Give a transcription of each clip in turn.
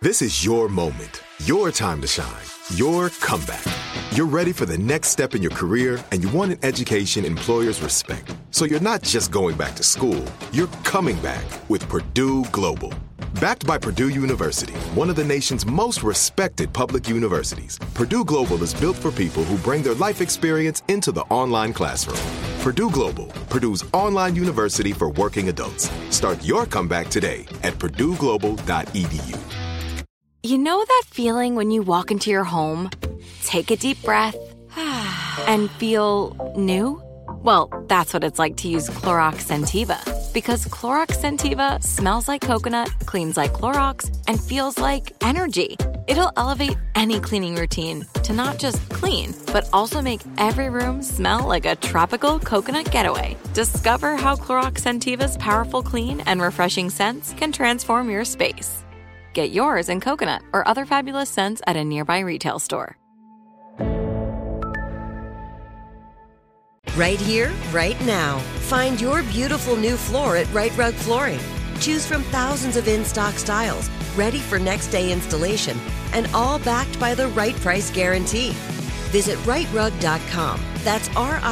This is your moment, your time to shine, your comeback. You're ready for the next step in your career, and you want an education employers respect. So you're not just going back to school, you're coming back with Purdue Global. Backed by Purdue University, one of the nation's most respected public universities, Purdue Global is built for people who bring their life experience into the online classroom. Purdue Global, Purdue's online university for working adults. Start your comeback today at purdueglobal.edu. You know that feeling when you walk into your home, take a deep breath, and feel new? Well, that's what it's like to use Clorox Scentiva. Because Clorox Scentiva smells like coconut, cleans like Clorox, and feels like energy. It'll elevate any cleaning routine to not just clean, but also make every room smell like a tropical coconut getaway. Discover how Clorox Scentiva's powerful clean and refreshing scents can transform your space. Get yours in coconut or other fabulous scents at a nearby retail store. Right here, right now. Find your beautiful new floor at Rite Rug Flooring. Choose from thousands of in-stock styles, ready for next day installation, and all backed by the right price guarantee. Visit riterug.com. That's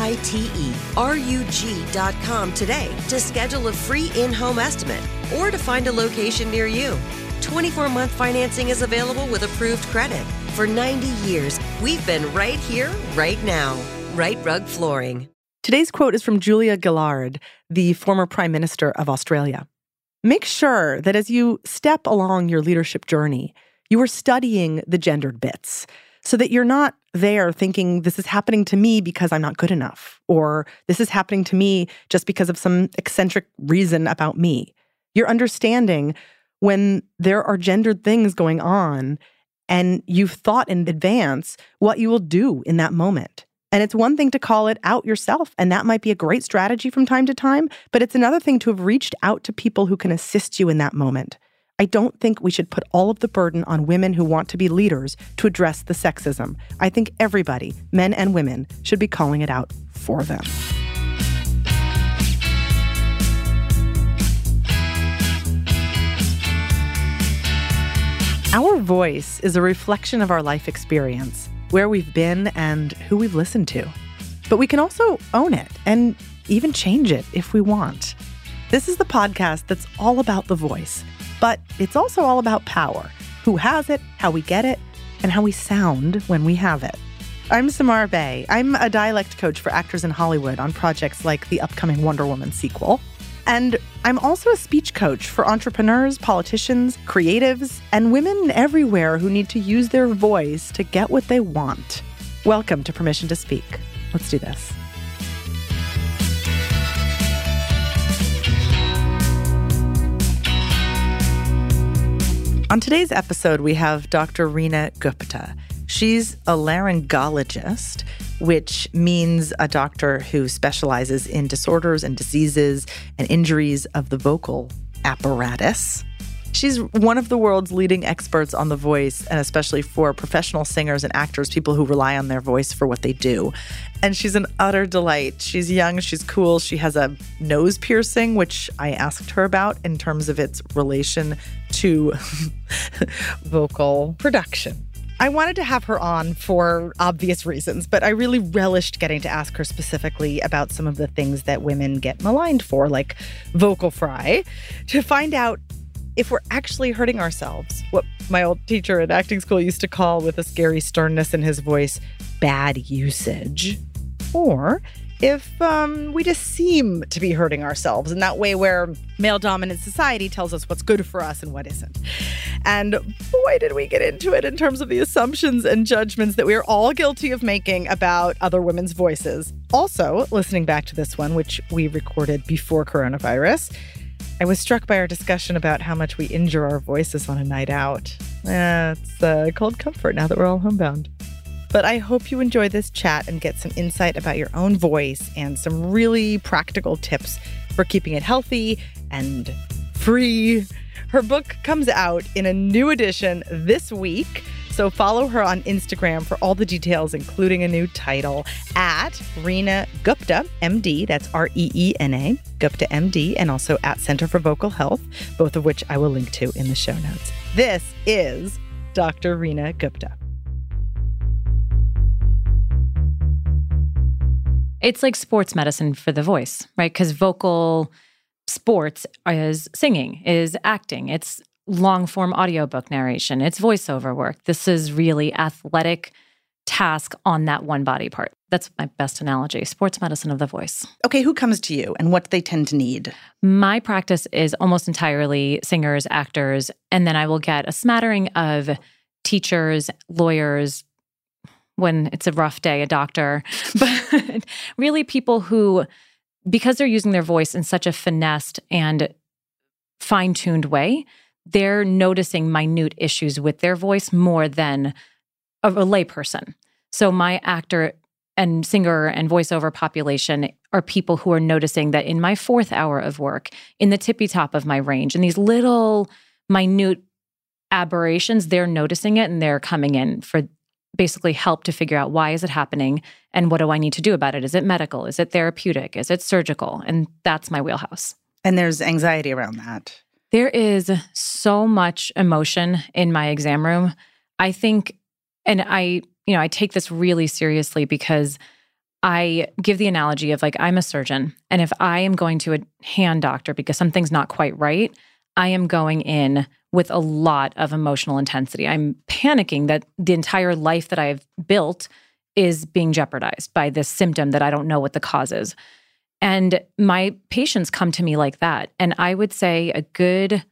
RITERUG.com today to schedule a free in-home estimate or to find a location near you. 24-month financing is available with approved credit. For 90 years, we've been right here, right now. Rite Rug Flooring. Today's quote is from Julia Gillard, the former Prime Minister of Australia. Make sure that as you step along your leadership journey, you are studying the gendered bits so that you're not there thinking this is happening to me because I'm not good enough, or this is happening to me just because of some eccentric reason about me. You're understanding when there are gendered things going on and you've thought in advance what you will do in that moment. And it's one thing to call it out yourself, and that might be a great strategy from time to time, but it's another thing to have reached out to people who can assist you in that moment. I don't think we should put all of the burden on women who want to be leaders to address the sexism. I think everybody, men and women, should be calling it out for them. Our voice is a reflection of our life experience, where we've been and who we've listened to. But we can also own it and even change it if we want. This is the podcast that's all about the voice, but it's also all about power, who has it, how we get it, and how we sound when we have it. I'm Samar Bay. I'm a dialect coach for actors in Hollywood on projects like the upcoming Wonder Woman sequel. And I'm also a speech coach for entrepreneurs, politicians, creatives, and women everywhere who need to use their voice to get what they want. Welcome to Permission to Speak. Let's do this. On today's episode, we have Dr. Reena Gupta. She's a laryngologist, which means a doctor who specializes in disorders and diseases and injuries of the vocal apparatus. She's one of the world's leading experts on the voice, and especially for professional singers and actors, people who rely on their voice for what they do. And she's an utter delight. She's young, she's cool, she has a nose piercing, which I asked her about in terms of its relation to vocal production. I wanted to have her on for obvious reasons, but I really relished getting to ask her specifically about some of the things that women get maligned for, like vocal fry, to find out if we're actually hurting ourselves, what my old teacher at acting school used to call, with a scary sternness in his voice, bad usage, or if we just seem to be hurting ourselves in that way where male-dominant society tells us what's good for us and what isn't. And boy, did we get into it in terms of the assumptions and judgments that we are all guilty of making about other women's voices. Also, listening back to this one, which we recorded before coronavirus, I was struck by our discussion about how much we injure our voices on a night out. It's cold comfort now that we're all homebound. But I hope you enjoy this chat and get some insight about your own voice and some really practical tips for keeping it healthy and free. Her book comes out in a new edition this week, so follow her on Instagram for all the details, including a new title, at Reena Gupta, MD, that's Reena, Gupta, MD, and also at Center for Vocal Health, both of which I will link to in the show notes. This is Dr. Reena Gupta. It's like sports medicine for the voice, right? Because vocal sports is singing, is acting, it's long-form audiobook narration, it's voiceover work. This is really athletic task on that one body part. That's my best analogy, sports medicine of the voice. Okay, who comes to you and what do they tend to need? My practice is almost entirely singers, actors, and then I will get a smattering of teachers, lawyers, when it's a rough day, a doctor, but really people who, because they're using their voice in such a finessed and fine-tuned way, they're noticing minute issues with their voice more than a layperson. So my actor and singer and voiceover population are people who are noticing that in my 4th hour of work, in the tippy top of my range, in these little minute aberrations, they're noticing it and they're coming in for basically help to figure out why is it happening and what do I need to do about it? Is it medical? Is it therapeutic? Is it surgical? And that's my wheelhouse. And there's anxiety around that. There is so much emotion in my exam room. I think, and I take this really seriously because I give the analogy of like, I'm a surgeon. And if I am going to a hand doctor because something's not quite right, I am going in with a lot of emotional intensity. I'm panicking that the entire life that I've built is being jeopardized by this symptom that I don't know what the cause is. And my patients come to me like that. And I would say a good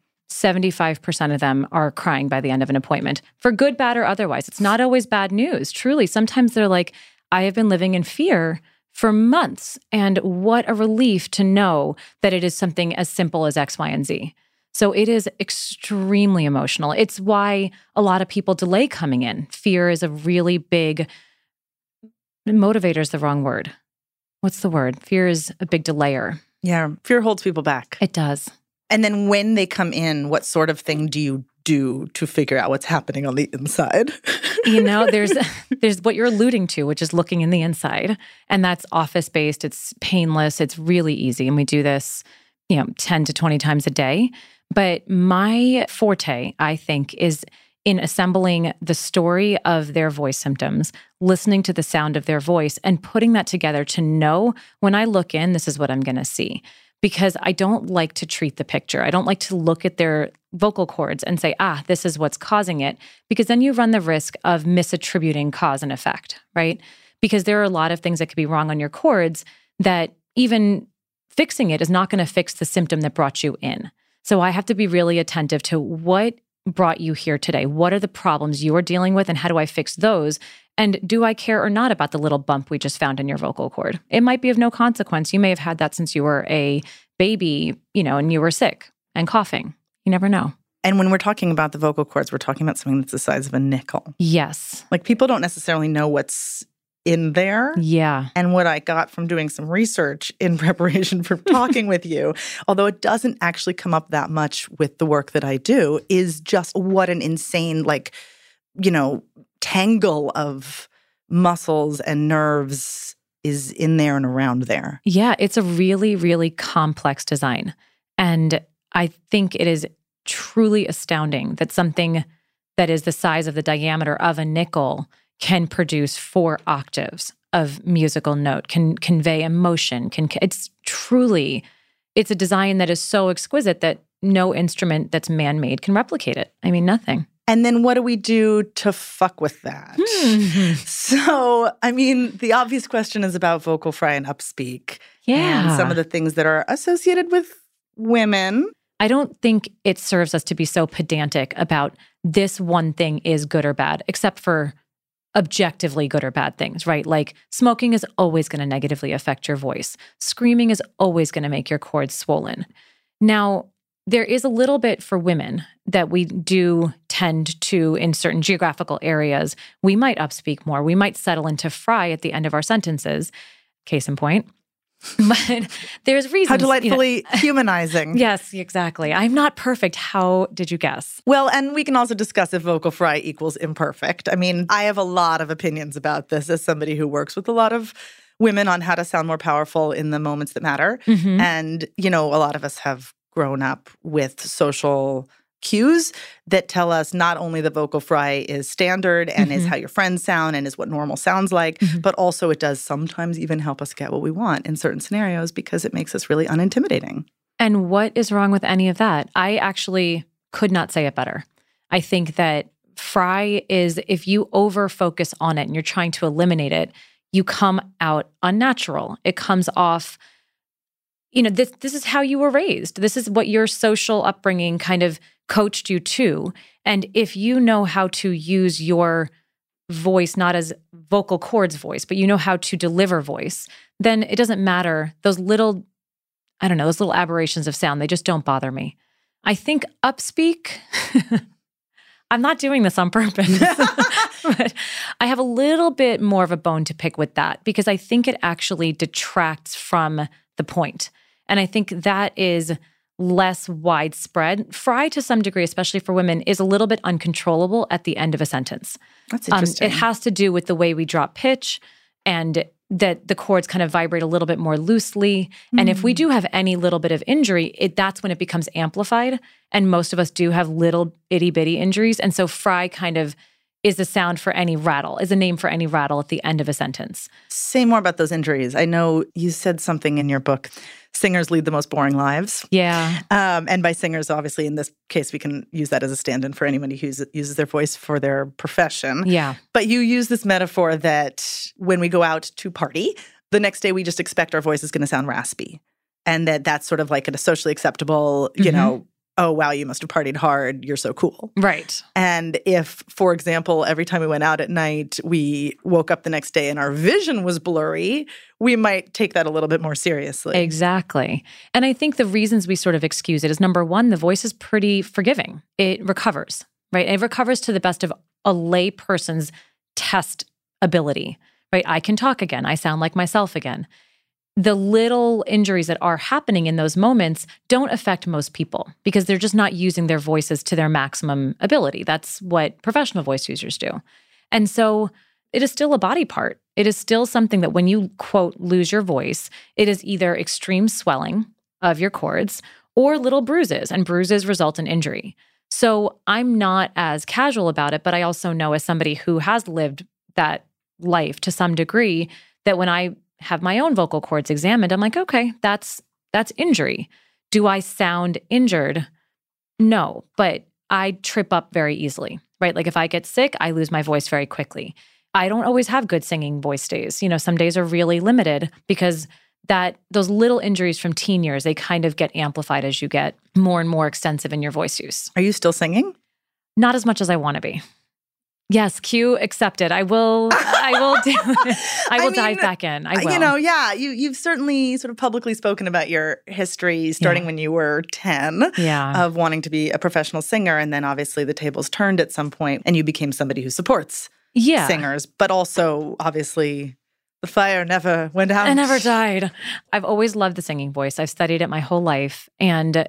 75% of them are crying by the end of an appointment, for good, bad, or otherwise. It's not always bad news. Truly, sometimes they're like, I have been living in fear for months. And what a relief to know that it is something as simple as X, Y, and Z. So it is extremely emotional. It's why a lot of people delay coming in. Fear is a really big, motivator is the wrong word. What's the word? Fear is a big delayer. Yeah, fear holds people back. It does. And then when they come in, what sort of thing do you do to figure out what's happening on the inside? There's what you're alluding to, which is looking in the inside. And that's office-based. It's painless. It's really easy. And we do this, 10 to 20 times a day. But my forte, I think, is in assembling the story of their voice symptoms, listening to the sound of their voice, and putting that together to know when I look in, this is what I'm going to see. Because I don't like to treat the picture. I don't like to look at their vocal cords and say, this is what's causing it. Because then you run the risk of misattributing cause and effect, right? Because there are a lot of things that could be wrong on your cords that even fixing it is not going to fix the symptom that brought you in. So I have to be really attentive to what brought you here today. What are the problems you're dealing with and how do I fix those? And do I care or not about the little bump we just found in your vocal cord? It might be of no consequence. You may have had that since you were a baby, and you were sick and coughing. You never know. And when we're talking about the vocal cords, we're talking about something that's the size of a nickel. Yes. Like people don't necessarily know what's in there. Yeah. And what I got from doing some research in preparation for talking with you, although it doesn't actually come up that much with the work that I do, is just what an insane, tangle of muscles and nerves is in there and around there. Yeah, it's a really, really complex design. And I think it is truly astounding that something that is the size of the diameter of a nickel can produce 4 octaves of musical note, can convey emotion. It's a design that is so exquisite that no instrument that's man-made can replicate it. I mean, nothing. And then what do we do to fuck with that? So, the obvious question is about vocal fry and upspeak. Yeah. And some of the things that are associated with women. I don't think it serves us to be so pedantic about this one thing is good or bad, except for objectively good or bad things, right? Like smoking is always going to negatively affect your voice. Screaming is always going to make your cords swollen. Now, there is a little bit for women that we do tend to, in certain geographical areas, we might upspeak more. We might settle into fry at the end of our sentences. Case in point. But there's reasons. How delightfully humanizing. Yes, exactly. I'm not perfect. How did you guess? Well, and we can also discuss if vocal fry equals imperfect. I have a lot of opinions about this as somebody who works with a lot of women on how to sound more powerful in the moments that matter. Mm-hmm. And, a lot of us have grown up with social cues that tell us not only the vocal fry is standard and is how your friends sound and is what normal sounds like, but also it does sometimes even help us get what we want in certain scenarios because it makes us really unintimidating. And what is wrong with any of that? I actually could not say it better. I think that fry is, if you over-focus on it and you're trying to eliminate it, you come out unnatural. It comes off, this is how you were raised. This is what your social upbringing kind of coached you to. And if you know how to use your voice, not as vocal cords voice, but you know how to deliver voice, then it doesn't matter. Those little aberrations of sound, they just don't bother me. I think upspeak, I'm not doing this on purpose, but I have a little bit more of a bone to pick with that because I think it actually detracts from the point. And I think that is less widespread. Fry, to some degree, especially for women, is a little bit uncontrollable at the end of a sentence. That's interesting. It has to do with the way we drop pitch and that the chords kind of vibrate a little bit more loosely. And if we do have any little bit of injury, that's when it becomes amplified. And most of us do have little itty-bitty injuries. And so fry kind of is the sound for any rattle, is a name for any rattle at the end of a sentence. Say more about those injuries. I know you said something in your book, singers lead the most boring lives. Yeah. And by singers, obviously, in this case, we can use that as a stand-in for anybody who uses their voice for their profession. Yeah. But you use this metaphor that when we go out to party, the next day we just expect our voice is going to sound raspy. And that's sort of like a socially acceptable, oh, wow, you must have partied hard. You're so cool. Right. And if, for example, every time we went out at night, we woke up the next day and our vision was blurry, we might take that a little bit more seriously. Exactly. And I think the reasons we sort of excuse it is, number one, the voice is pretty forgiving. It recovers, right? It recovers to the best of a lay person's test ability, right? I can talk again. I sound like myself again. The little injuries that are happening in those moments don't affect most people because they're just not using their voices to their maximum ability. That's what professional voice users do. And so it is still a body part. It is still something that when you, quote, lose your voice, it is either extreme swelling of your cords or little bruises, and bruises result in injury. So I'm not as casual about it, but I also know as somebody who has lived that life to some degree that when I have my own vocal cords examined, I'm like, okay, that's injury. Do I sound injured? No, but I trip up very easily, right? Like if I get sick, I lose my voice very quickly. I don't always have good singing voice days. Some days are really limited because those little injuries from teen years, they kind of get amplified as you get more and more extensive in your voice use. Are you still singing? Not as much as I want to be. Yes, cue accepted. I will do it. I will dive back in. I will. You've certainly sort of publicly spoken about your history starting when you were 10 of wanting to be a professional singer. And then obviously the tables turned at some point and you became somebody who supports singers. But also, obviously, the fire never went out. It never died. I've always loved the singing voice. I've studied it my whole life. And,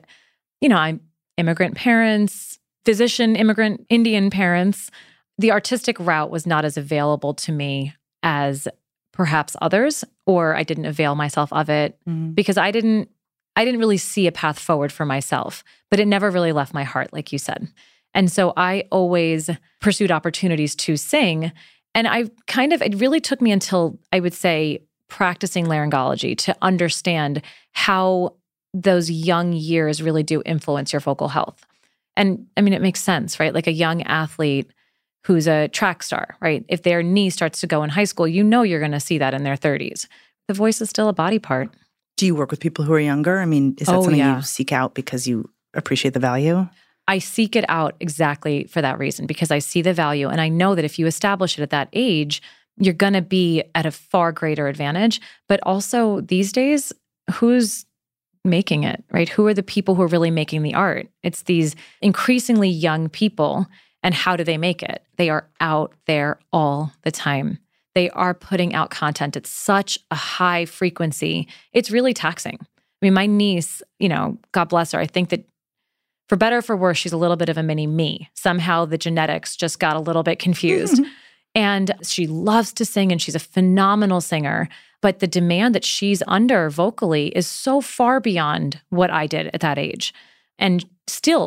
I'm immigrant parents, physician, immigrant, Indian parents. The artistic route was not as available to me as perhaps others, or I didn't avail myself of it because I didn't really see a path forward for myself, but it never really left my heart, like you said. And so I always pursued opportunities to sing. And it really took me until, I would say, practicing laryngology to understand how those young years really do influence your vocal health. And I mean, it makes sense, right? Like a young athlete who's a track star, right? If their knee starts to go in high school, you're going to see that in their 30s. The voice is still a body part. Do you work with people who are younger? I mean, is that something you seek out because you appreciate the value? I seek it out exactly for that reason, because I see the value. And I know that if you establish it at that age, you're going to be at a far greater advantage. But also these days, who's making it, right? Who are the people who are really making the art? It's these increasingly young people. And how do they make it? They are out there all the time. They are putting out content at such a high frequency. It's really taxing. I mean, my niece, God bless her, I think that for better or for worse, she's a little bit of a mini me. Somehow the genetics just got a little bit confused. And she loves to sing and she's a phenomenal singer. But the demand that she's under vocally is so far beyond what I did at that age. And still,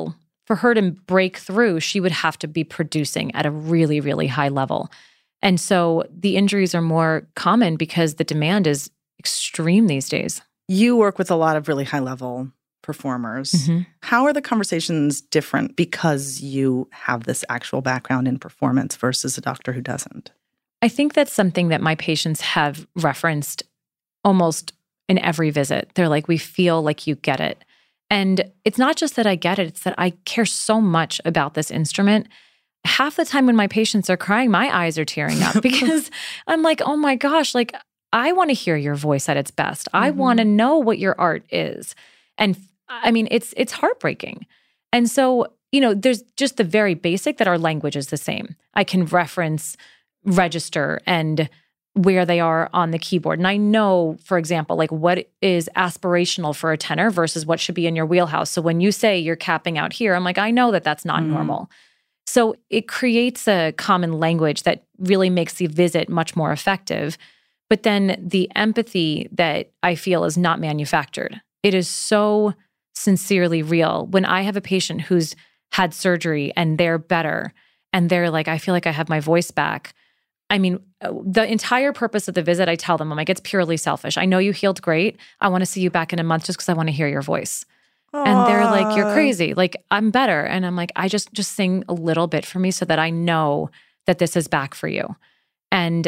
for her to break through, she would have to be producing at a really, really high level. And so the injuries are more common because the demand is extreme these days. You work with a lot of really high-level performers. Mm-hmm. How are the conversations different because you have this actual background in performance versus a doctor who doesn't? I think that's something that my patients have referenced almost in every visit. They're like, we feel like you get it. And it's not just that I get it, it's that I care so much about this instrument. Half the time when my patients are crying, my eyes are tearing up because I'm like, oh my gosh, like I want to hear your voice at its best. I want to know what your art is. And I mean, it's heartbreaking. And so, there's just the very basic that our language is the same. I can reference register and where they are on the keyboard. And I know, for example, like what is aspirational for a tenor versus what should be in your wheelhouse. So when you say you're capping out here, I'm like, I know that that's not normal. So it creates a common language that really makes the visit much more effective. But then the empathy that I feel is not manufactured. It is so sincerely real. When I have a patient who's had surgery and they're better and they're like, I feel like I have my voice back. I mean, the entire purpose of the visit, I tell them, I'm like, it's purely selfish. I know you healed great. I want to see you back in a month just because I want to hear your voice. Aww. And they're like, you're crazy. Like, I'm better. And I'm like, I just sing a little bit for me so that I know that this is back for you. And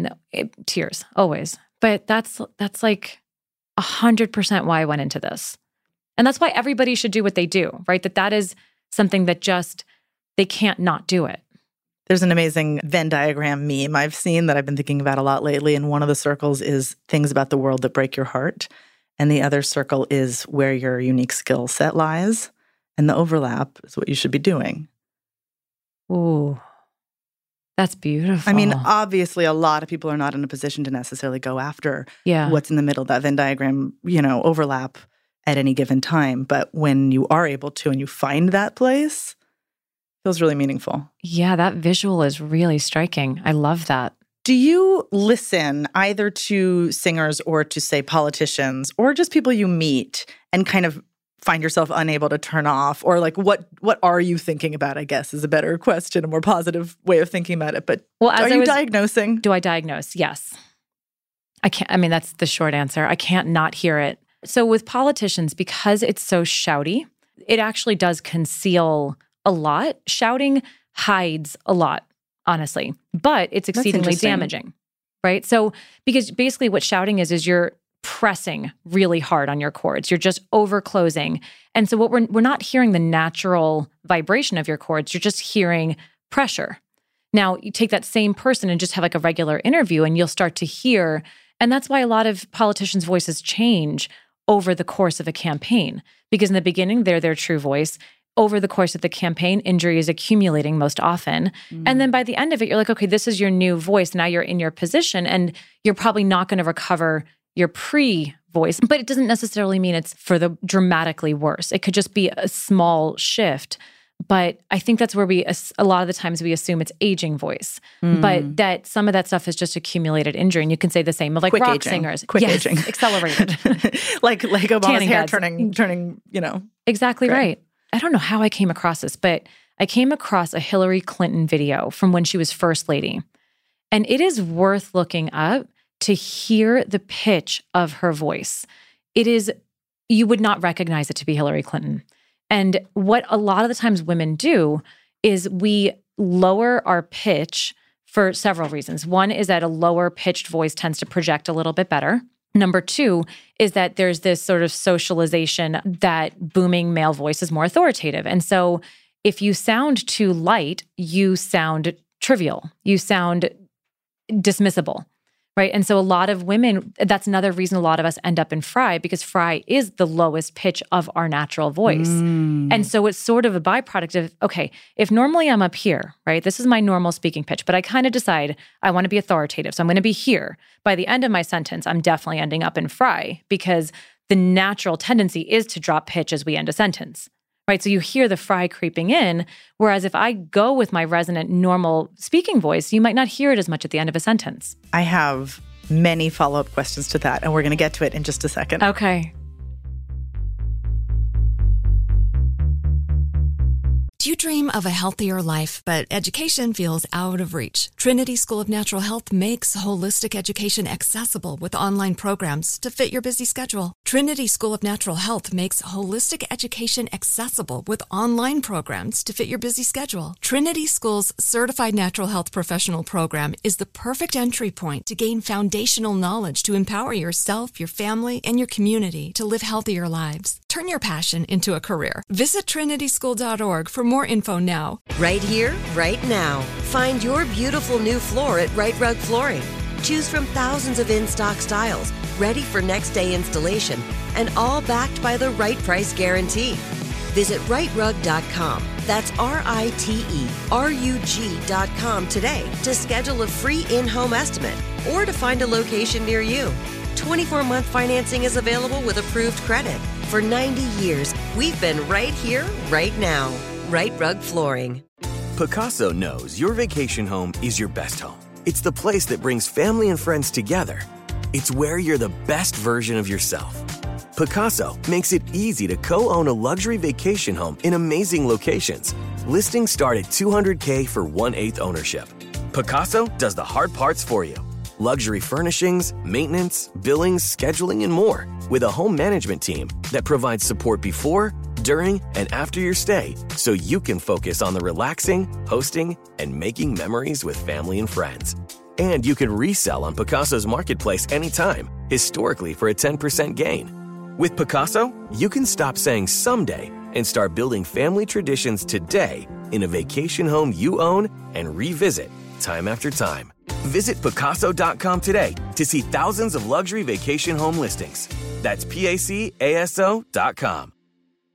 tears, always. But that's like 100% why I went into this. And that's why everybody should do what they do, right? That is something that just, they can't not do it. There's an amazing Venn diagram meme I've seen that I've been thinking about a lot lately. And one of the circles is things about the world that break your heart. And the other circle is where your unique skill set lies. And the overlap is what you should be doing. Ooh, that's beautiful. I mean, obviously, a lot of people are not in a position to necessarily go after what's in the middle, that Venn diagram, overlap at any given time. But when you are able to and you find that place, it feels really meaningful. Yeah, that visual is really striking. I love that. Do you listen either to singers or to, say, politicians or just people you meet and kind of find yourself unable to turn off? Or like, what are you thinking about, I guess, is a better question, a more positive way of thinking about it. But are you diagnosing? Do I diagnose? Yes. I can't. I mean, that's the short answer. I can't not hear it. So with politicians, because it's so shouty, it actually does conceal a lot. Shouting hides a lot, honestly, but it's exceedingly damaging, right? So because basically what shouting is you're pressing really hard on your chords. You're just over closing. And so what we're not hearing the natural vibration of your chords. You're just hearing pressure. Now, you take that same person and just have like a regular interview and you'll start to hear, and that's why a lot of politicians' voices change over the course of a campaign, because in the beginning, they're their true voice. Over the course of the campaign, injury is accumulating most often. And then by the end of it, you're like, okay, this is your new voice. Now you're in your position and you're probably not going to recover your pre-voice. But it doesn't necessarily mean it's for the dramatically worse. It could just be a small shift. But I think that's where a lot of the times we assume it's aging voice, but that some of that stuff is just accumulated injury. And you can say the same of like quick rock aging. singers. Quick yes, aging. Accelerated. like Obama's Tanning hair beds. turning, Exactly gray. right. I don't know how I came across this, but I came across a Hillary Clinton video from when she was first lady. And it is worth looking up to hear the pitch of her voice. You would not recognize it to be Hillary Clinton. And what a lot of the times women do is we lower our pitch for several reasons. One is that a lower pitched voice tends to project a little bit better. Number two is that there's this sort of socialization that booming male voice is more authoritative. And so if you sound too light, you sound trivial. You sound dismissible, right? And so a lot of women, that's another reason a lot of us end up in Fry, because Fry is the lowest pitch of our natural voice. And so it's sort of a byproduct of, okay, if normally I'm up here, right? This is my normal speaking pitch, but I kind of decide I want to be authoritative. So I'm going to be here. By the end of my sentence, I'm definitely ending up in Fry because the natural tendency is to drop pitch as we end a sentence, right? So you hear the Fry creeping in, whereas if I go with my resonant normal speaking voice, you might not hear it as much at the end of a sentence. I have many follow-up questions to that, and we're going to get to it in just a second. Okay. Do you dream of a healthier life, but education feels out of reach? Trinity School of Natural Health makes holistic education accessible with online programs to fit your busy schedule. Trinity School of Natural Health makes holistic education accessible with online programs to fit your busy schedule. Trinity School's Certified Natural Health Professional Program is the perfect entry point to gain foundational knowledge to empower yourself, your family, and your community to live healthier lives. Turn your passion into a career. Visit trinityschool.org for more info now. Right here, right now. Find your beautiful new floor at Right Rug Flooring. Choose from thousands of in-stock styles, ready for next day installation, and all backed by the right price guarantee. Visit rightrug.com. That's RITERUG.com today to schedule a free in-home estimate or to find a location near you. 24-month financing is available with approved credit. For 90 years, we've been right here, right now. Right Rug Flooring. Picasso knows your vacation home is your best home. It's the place that brings family and friends together. It's where you're the best version of yourself. Picasso makes it easy to co-own a luxury vacation home in amazing locations. Listings start at $200K for 1/8 ownership. Picasso does the hard parts for you. Luxury furnishings, maintenance, billings, scheduling, and more. With a home management team that provides support before, during, and after your stay so you can focus on the relaxing, hosting, and making memories with family and friends. And you can resell on Picasso's marketplace anytime, historically for a 10% gain. With Picasso, you can stop saying someday and start building family traditions today in a vacation home you own and revisit time after time. Visit Picasso.com today to see thousands of luxury vacation home listings. That's PACASO.com.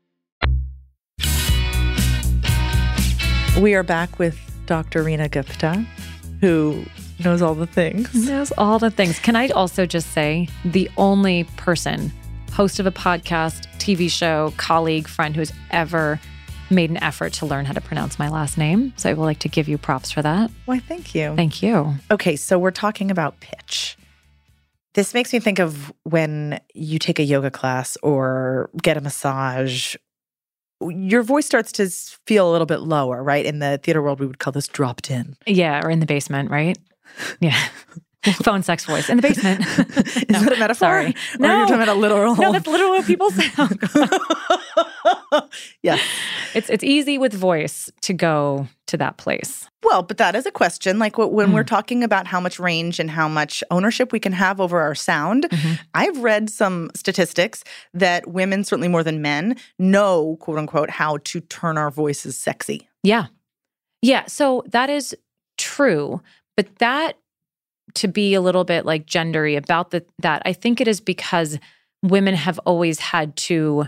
We are back with Dr. Reena Gupta, who knows all the things. Knows all the things. Can I also just say, the only person, host of a podcast, TV show, colleague, friend who's ever made an effort to learn how to pronounce my last name. So I would like to give you props for that. Why, thank you. Thank you. Okay, so we're talking about pitch. This makes me think of when you take a yoga class or get a massage. Your voice starts to feel a little bit lower, right? In the theater world, we would call this dropped in. Yeah, or in the basement, right? Yeah. Phone sex voice in the basement. Is that a metaphor? Sorry. No. Or you're talking about a literal. No, that's literally what people sound. Yeah. It's easy with voice to go to that place. Well, but that is a question. Like when we're talking about how much range and how much ownership we can have over our sound, I've read some statistics that women, certainly more than men, know, quote unquote, how to turn our voices sexy. Yeah. Yeah. So that is true. But that, to be a little bit like gendery about that, I think it is because women have always had to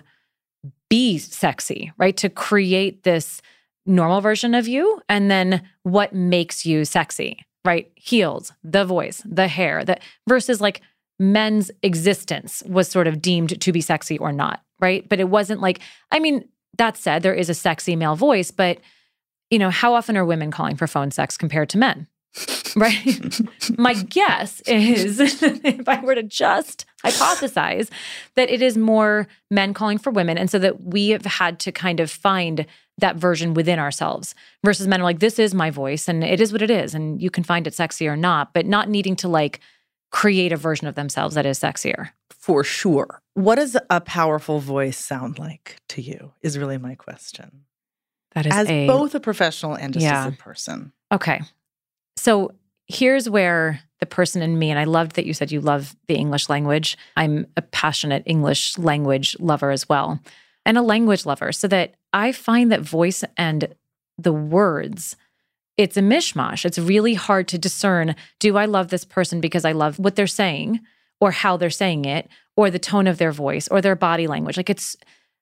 be sexy, right? To create this normal version of you, and then what makes you sexy, right? Heels, the voice, the hair, versus like men's existence was sort of deemed to be sexy or not, right? But it wasn't like, I mean, that said, there is a sexy male voice, but how often are women calling for phone sex compared to men? Right? My guess is, if I were to just hypothesize, that it is more men calling for women. And so that we have had to kind of find that version within ourselves versus men are like, this is my voice and it is what it is. And you can find it sexy or not, but not needing to like create a version of themselves that is sexier. For sure. What does a powerful voice sound like to you is really my question. That is as both a professional and just as a person. Okay. So here's where the person in me, and I loved that you said you love the English language. I'm a passionate English language lover as well, and a language lover, so that I find that voice and the words, it's a mishmash. It's really hard to discern, do I love this person because I love what they're saying or how they're saying it or the tone of their voice or their body language? Like it's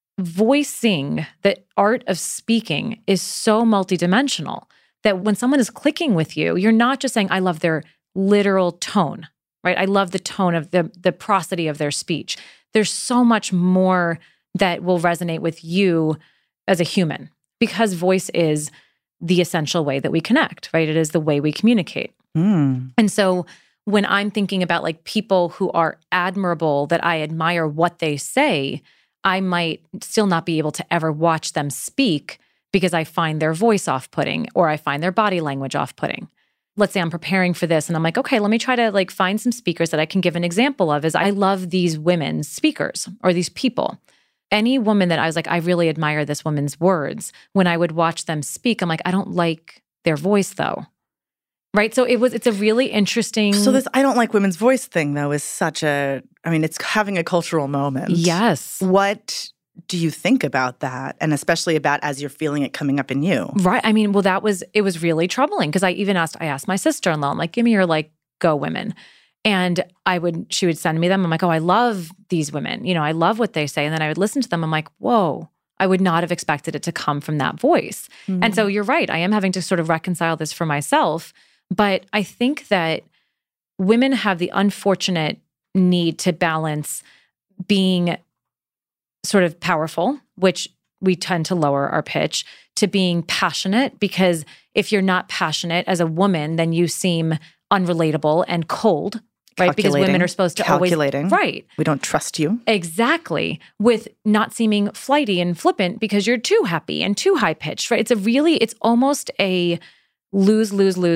voicing, the art of speaking is so multidimensional that when someone is clicking with you, you're not just saying, I love their literal tone, right? I love the tone of the prosody of their speech. There's so much more that will resonate with you as a human because voice is the essential way that we connect, right? It is the way we communicate. And so when I'm thinking about like people who are admirable, that I admire what they say, I might still not be able to ever watch them speak because I find their voice off-putting or I find their body language off-putting. Let's say I'm preparing for this and I'm like, okay, let me try to like find some speakers that I can give an example of, is I love these women speakers or these people. Any woman that I was like, I really admire this woman's words. When I would watch them speak, I'm like, I don't like their voice though. Right? So it's a really interesting. So this I don't like women's voice thing though is such a, I mean, it's having a cultural moment. Yes. What do you think about that? And especially about as you're feeling it coming up in you. Right. I mean, well, it was really troubling because I asked my sister-in-law, I'm like, give me your like go women. And she would send me them. I'm like, oh, I love these women. You know, I love what they say. And then I would listen to them. I'm like, whoa, I would not have expected it to come from that voice. Mm-hmm. And so you're right. I am having to sort of reconcile this for myself. But I think that women have the unfortunate need to balance being sort of powerful, which we tend to lower our pitch, to being passionate, because if you're not passionate as a woman, then you seem unrelatable and cold, right? Because women are supposed to calculating. Always, right. We don't trust you. Exactly. With not seeming flighty and flippant because you're too happy and too high-pitched, right? It's almost a lose.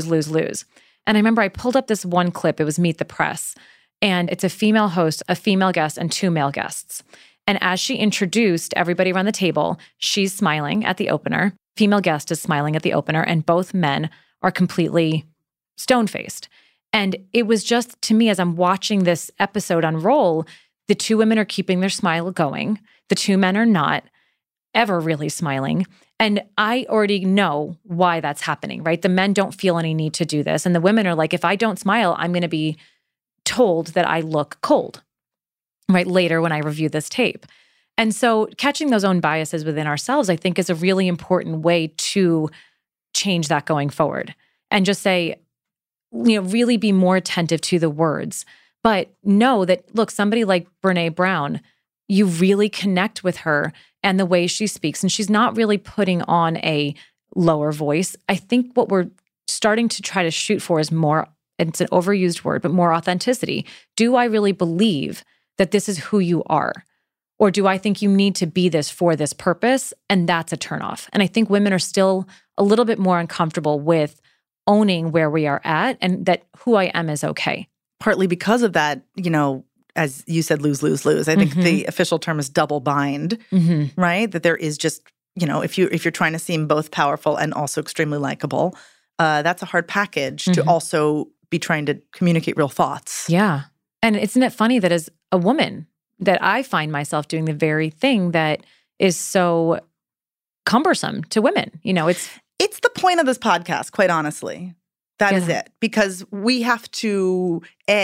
And I remember I pulled up this one clip, it was Meet the Press, and it's a female host, a female guest, and 2 male guests. And as she introduced everybody around the table, she's smiling at the opener. Female guest is smiling at the opener, and both men are completely stone-faced. And it was just, to me, as I'm watching this episode unroll, the 2 women are keeping their smile going. The 2 men are not ever really smiling. And I already know why that's happening, right? The men don't feel any need to do this. And the women are like, if I don't smile, I'm going to be told that I look cold, right? Later when I review this tape. And so catching those own biases within ourselves, I think, is a really important way to change that going forward. And just say, you know, really be more attentive to the words. But know that, look, somebody like Brené Brown, you really connect with her and the way she speaks. And she's not really putting on a lower voice. I think what we're starting to try to shoot for is more, it's an overused word, but more authenticity. Do I really believe that this is who you are? Or do I think you need to be this for this purpose? And that's a turnoff. And I think women are still a little bit more uncomfortable with owning where we are at and that who I am is okay. Partly because of that, you know, as you said, lose. I think the official term is double bind, right? That there is just, you know, if you're trying to seem both powerful and also extremely likable, that's a hard package to also be trying to communicate real thoughts. Yeah. And isn't it funny that as a woman that I find myself doing the very thing that is so cumbersome to women? You know, it's the point of this podcast, quite honestly. That is it. Because we have to,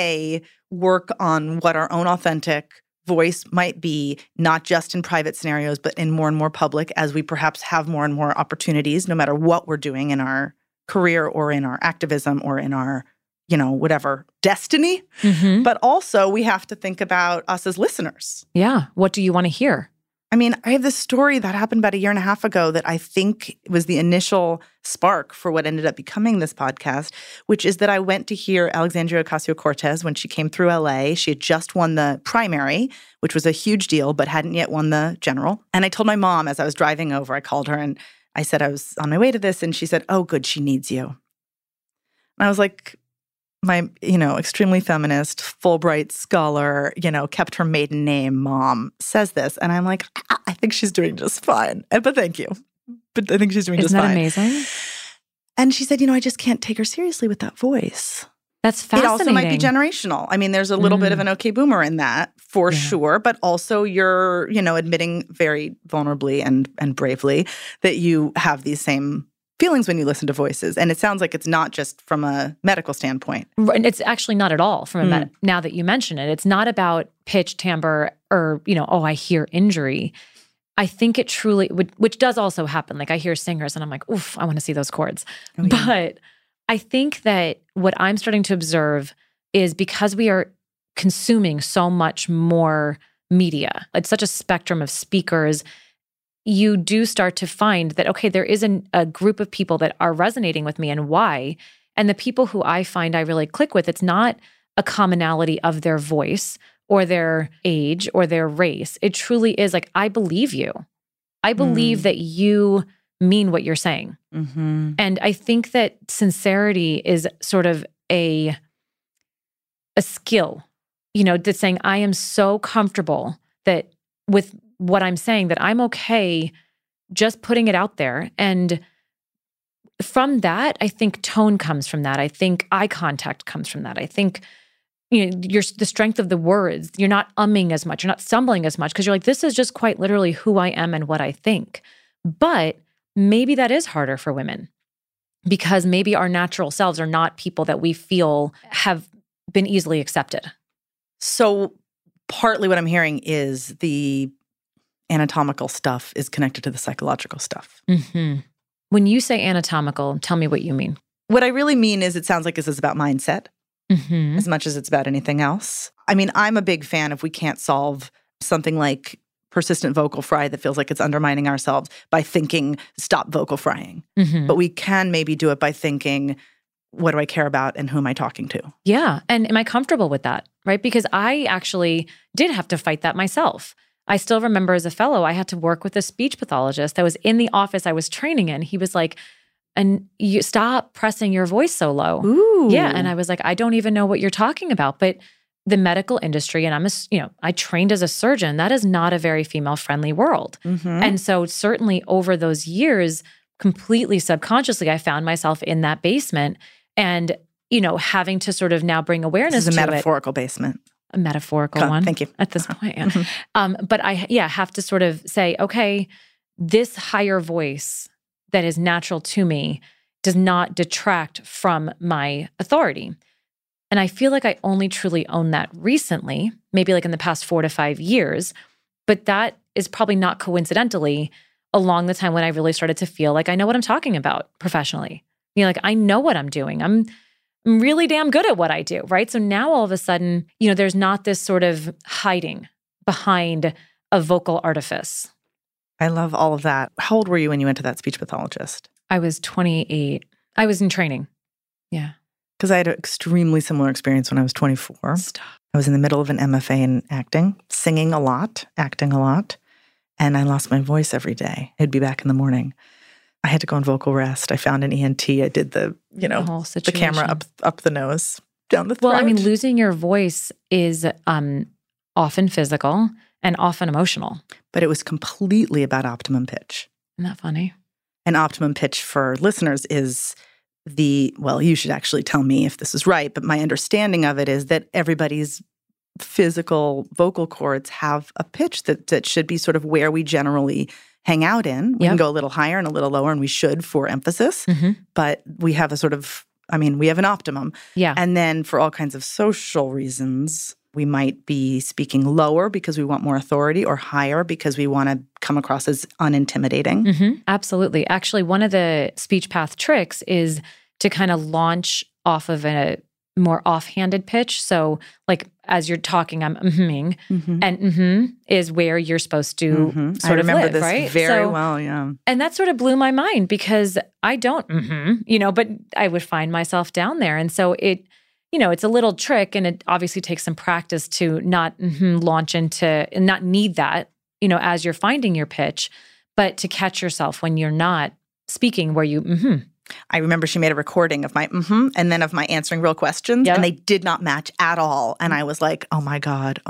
work on what our own authentic voice might be, not just in private scenarios, but in more and more public as we perhaps have more and more opportunities, no matter what we're doing in our career or in our activism or in our, you know, whatever destiny. But also we have to think about us as listeners. Yeah. What do you want to hear? I mean, I have this story that happened about 1.5 years ago that I think was the initial spark for what ended up becoming this podcast, which is that I went to hear Alexandria Ocasio-Cortez when she came through LA. She had just won the primary, which was a huge deal, but hadn't yet won the general. And I told my mom as I was driving over, I called her and I said I was on my way to this. And she said, oh, good, she needs you. And I was like, my, you know, extremely feminist, Fulbright scholar, you know, kept her maiden name mom says this. And I'm like, I think she's doing just fine. But thank you. But I think she's doing just fine. Isn't that amazing? And she said, you know, I just can't take her seriously with that voice. That's fascinating. It also might be generational. I mean, there's a little bit of an okay boomer in that for sure. But also you're, you know, admitting very vulnerably and bravely that you have these same feelings when you listen to voices. And it sounds like it's not just from a medical standpoint. And it's actually not at all from a now that you mention it. It's not about pitch, timbre, or, you know, oh, I hear injury. I think it truly, which does also happen. Like I hear singers and I'm like, oof, I want to see those chords. Oh, yeah. But I think that what I'm starting to observe is because we are consuming so much more media, it's such a spectrum of speakers, you do start to find that, okay, there is a group of people that are resonating with me and why. And the people who I find I really click with, it's not a commonality of their voice or their age or their race. It truly is like, I believe you. I believe that you mean what you're saying. Mm-hmm. And I think that sincerity is sort of a skill, that's saying, I am so comfortable that with what I'm saying that I'm okay just putting it out there. And from that, I think tone comes from that. I think eye contact comes from that. I think, the strength of the words, you're not umming as much, you're not stumbling as much because you're like, this is just quite literally who I am and what I think. But maybe that is harder for women because maybe our natural selves are not people that we feel have been easily accepted. So partly what I'm hearing is the anatomical stuff is connected to the psychological stuff. Mm-hmm. When you say anatomical, tell me what you mean. What I really mean is it sounds like this is about mindset Mm-hmm. as much as it's about anything else. I mean, I'm a big fan if we can't solve something like persistent vocal fry that feels like it's undermining ourselves by thinking, stop vocal frying. Mm-hmm. But we can maybe do it by thinking, what do I care about and who am I talking to? Yeah. And am I comfortable with that? Right? Because I actually did have to fight that myself. I still remember as a fellow, I had to work with a speech pathologist that was in the office I was training in. He was like, and you stop pressing your voice so low. Ooh. Yeah. And I was like, I don't even know what you're talking about. But the medical industry, and I trained as a surgeon, that is not a very female-friendly world. Mm-hmm. And so certainly over those years, completely subconsciously, I found myself in that basement and, having to sort of now bring awareness to it. This is a metaphorical basement. A metaphorical one. Thank you. At this point, yeah. But I have to sort of say, okay, this higher voice that is natural to me does not detract from my authority. And I feel like I only truly own that recently, maybe like in the past 4 to 5 years. But that is probably not coincidentally along the time when I really started to feel like I know what I'm talking about professionally. Like I know what I'm doing. I'm really damn good at what I do, right? So now all of a sudden, there's not this sort of hiding behind a vocal artifice. I love all of that. How old were you when you went to that speech pathologist? I was 28. I was in training. Yeah. Because I had an extremely similar experience when I was 24. Stop. I was in the middle of an MFA in acting, singing a lot, acting a lot, and I lost my voice every day. It'd be back in the morning. I had to go on vocal rest. I found an ENT. I did the camera up the nose, down the throat. Well, I mean, losing your voice is often physical and often emotional. But it was completely about optimum pitch. Isn't that funny? An optimum pitch for listeners is you should actually tell me if this is right, but my understanding of it is that everybody's physical vocal cords have a pitch that should be sort of where we generally hang out in. We can go a little higher and a little lower, and we should for emphasis, but we have we have an optimum. Yeah. And then for all kinds of social reasons, we might be speaking lower because we want more authority or higher because we want to come across as unintimidating. Mm-hmm. Absolutely. Actually, one of the speech path tricks is to kind of launch off of a more offhanded pitch. So like as you're talking, I'm mm-hing, and is where you're supposed to sort of live, remember this right? very well, yeah. And that sort of blew my mind because I don't, but I would find myself down there. And so it's a little trick, and it obviously takes some practice to not launch into and not need that, as you're finding your pitch, but to catch yourself when you're not speaking where you I remember she made a recording of my and then of my answering real questions, and they did not match at all. And I was like, oh my God.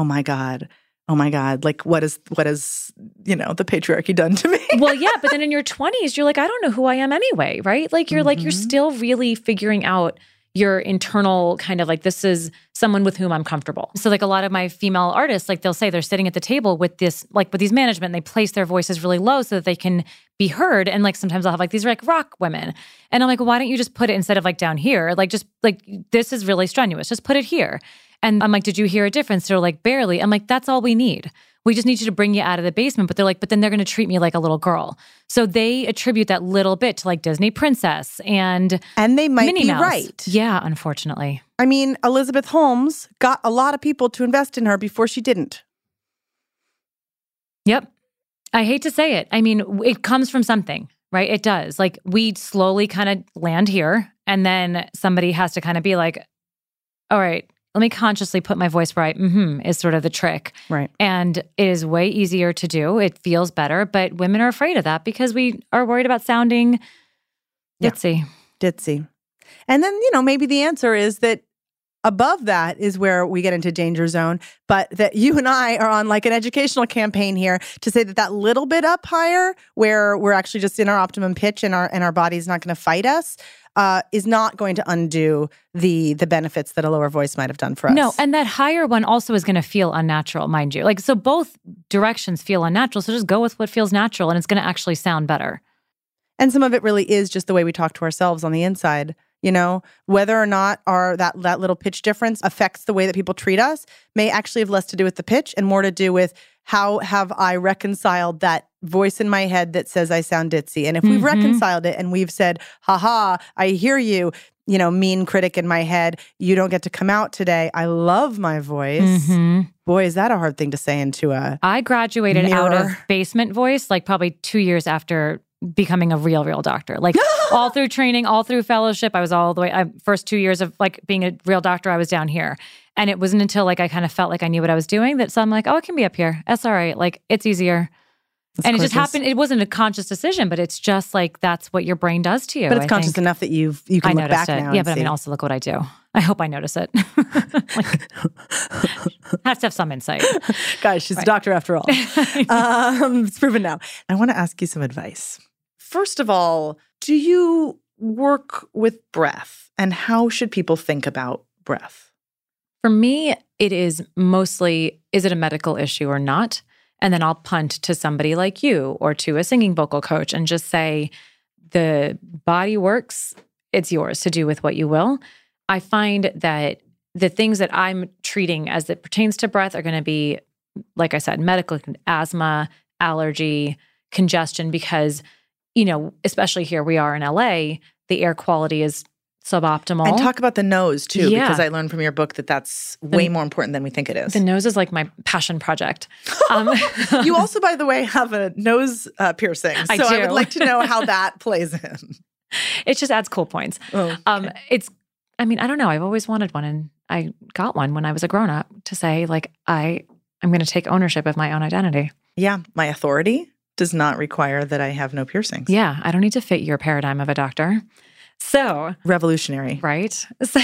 Like, what is the patriarchy done to me? Well, yeah, but then in your 20s, you're like, I don't know who I am anyway, right? Like, you're still really figuring out your internal kind of like, this is someone with whom I'm comfortable. So like a lot of my female artists, like they'll say they're sitting at the table with these management, and they place their voices really low so that they can be heard. And like sometimes I'll have like these like rock women. And I'm like, why don't you just put it instead of like down here? Like just like, this is really strenuous. Just put it here. And I'm like, did you hear a difference? They're like, barely. I'm like, that's all we need. We just need you to bring you out of the basement. But they're like, but then they're going to treat me like a little girl. So they attribute that little bit to like Disney Princess and they might Minnie be Mouse. right. Yeah, unfortunately. I mean, Elizabeth Holmes got a lot of people to invest in her before she didn't. Yep. I hate to say it. I mean, it comes from something, right? It does. Like we slowly kind of land here, and then somebody has to kind of be like, all right, let me consciously put my voice where is sort of the trick. Right. And it is way easier to do. It feels better, but women are afraid of that because we are worried about sounding ditzy. Ditzy. And then, maybe the answer is that above that is where we get into danger zone, but that you and I are on like an educational campaign here to say that little bit up higher, where we're actually just in our optimum pitch and our body's not going to fight us, is not going to undo the benefits that a lower voice might have done for us. No, and that higher one also is going to feel unnatural, mind you. Like, so both directions feel unnatural, so just go with what feels natural and it's going to actually sound better. And some of it really is just the way we talk to ourselves on the inside. Whether or not that little pitch difference affects the way that people treat us may actually have less to do with the pitch and more to do with how have I reconciled that voice in my head that says I sound ditzy. And if we've reconciled it and we've said, haha, I hear you, mean critic in my head, you don't get to come out today. I love my voice. Boy, is that a hard thing to say into a I graduated mirror. Out of basement voice like probably 2 years after becoming a real doctor. Like all through training, all through fellowship, I was all the way, first 2 years of like being a real doctor, I was down here. And it wasn't until like I kind of felt like I knew what I was doing that so I'm like, oh, it can be up here. That's all right. Like it's easier. And it just happened. It wasn't a conscious decision, but it's just like that's what your brain does to you. But it's conscious enough that you can look back now. Yeah, but I mean, also look what I do. I hope I notice it. Have to have some insight. Guys, she's a doctor after all. It's proven now. I want to ask you some advice. First of all, do you work with breath? And how should people think about breath? For me, it is mostly, is it a medical issue or not? And then I'll punt to somebody like you or to a singing vocal coach and just say, the body works, it's yours to do with what you will. I find that the things that I'm treating as it pertains to breath are going to be, like I said, medical, asthma, allergy, congestion, because, especially here we are in LA, the air quality is suboptimal. And talk about the nose too, because I learned from your book that that's way more important than we think it is. The nose is like my passion project. You also, by the way, have a nose piercing. So I would like to know how that plays in. It just adds cool points. Oh, okay. I don't know. I've always wanted one and I got one when I was a grown-up to say like, I'm going to take ownership of my own identity. Yeah. My authority does not require that I have no piercings. Yeah. I don't need to fit your paradigm of a doctor. So revolutionary. Right? So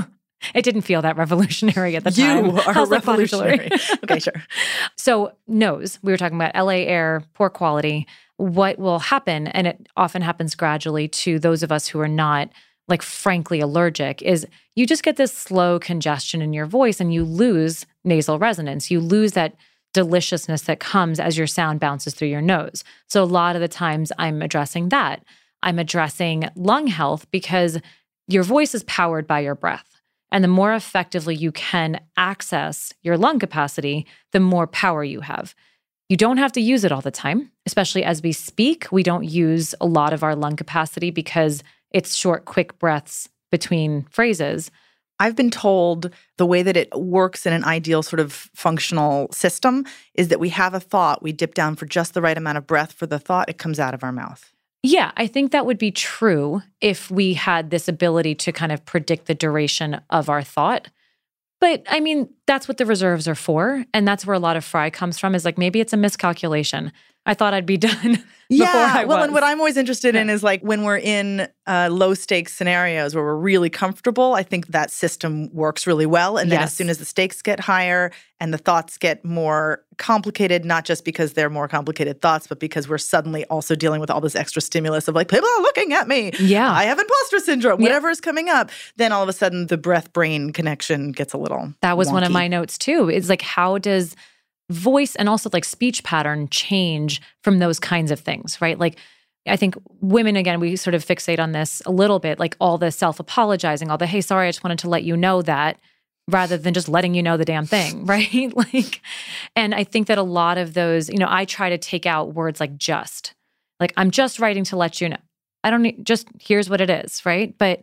it didn't feel that revolutionary at the time. You are revolutionary. Okay, sure. So nose, we were talking about LA air, poor quality. What will happen, and it often happens gradually to those of us who are not like frankly allergic, is you just get this slow congestion in your voice and you lose nasal resonance. You lose that deliciousness that comes as your sound bounces through your nose. So a lot of the times I'm addressing that. I'm addressing lung health because your voice is powered by your breath. And the more effectively you can access your lung capacity, the more power you have. You don't have to use it all the time, especially as we speak. We don't use a lot of our lung capacity because it's short, quick breaths between phrases. I've been told the way that it works in an ideal sort of functional system is that we have a thought, we dip down for just the right amount of breath for the thought, it comes out of our mouth. Yeah, I think that would be true if we had this ability to kind of predict the duration of our thought. But I mean, that's what the reserves are for. And that's where a lot of fry comes from, is like, maybe it's a miscalculation. I thought I'd be done before I was. And what I'm always interested in is like when we're in low stakes scenarios where we're really comfortable, I think that system works really well. And then as soon as the stakes get higher and the thoughts get more complicated, not just because they're more complicated thoughts, but because we're suddenly also dealing with all this extra stimulus of like, people are looking at me. Yeah. I have imposter syndrome, whatever is coming up. Then all of a sudden the breath-brain connection gets a little That was wonky. One of my notes too. It's like, how does voice and also like speech pattern change from those kinds of things, right? Like, I think women, again, we sort of fixate on this a little bit, like all the self-apologizing, all the, hey, sorry, I just wanted to let you know that, rather than just letting you know the damn thing, right? Like, and I think that a lot of those, I try to take out words like just. Like, I'm just writing to let you know. I don't need, just here's what it is, right? But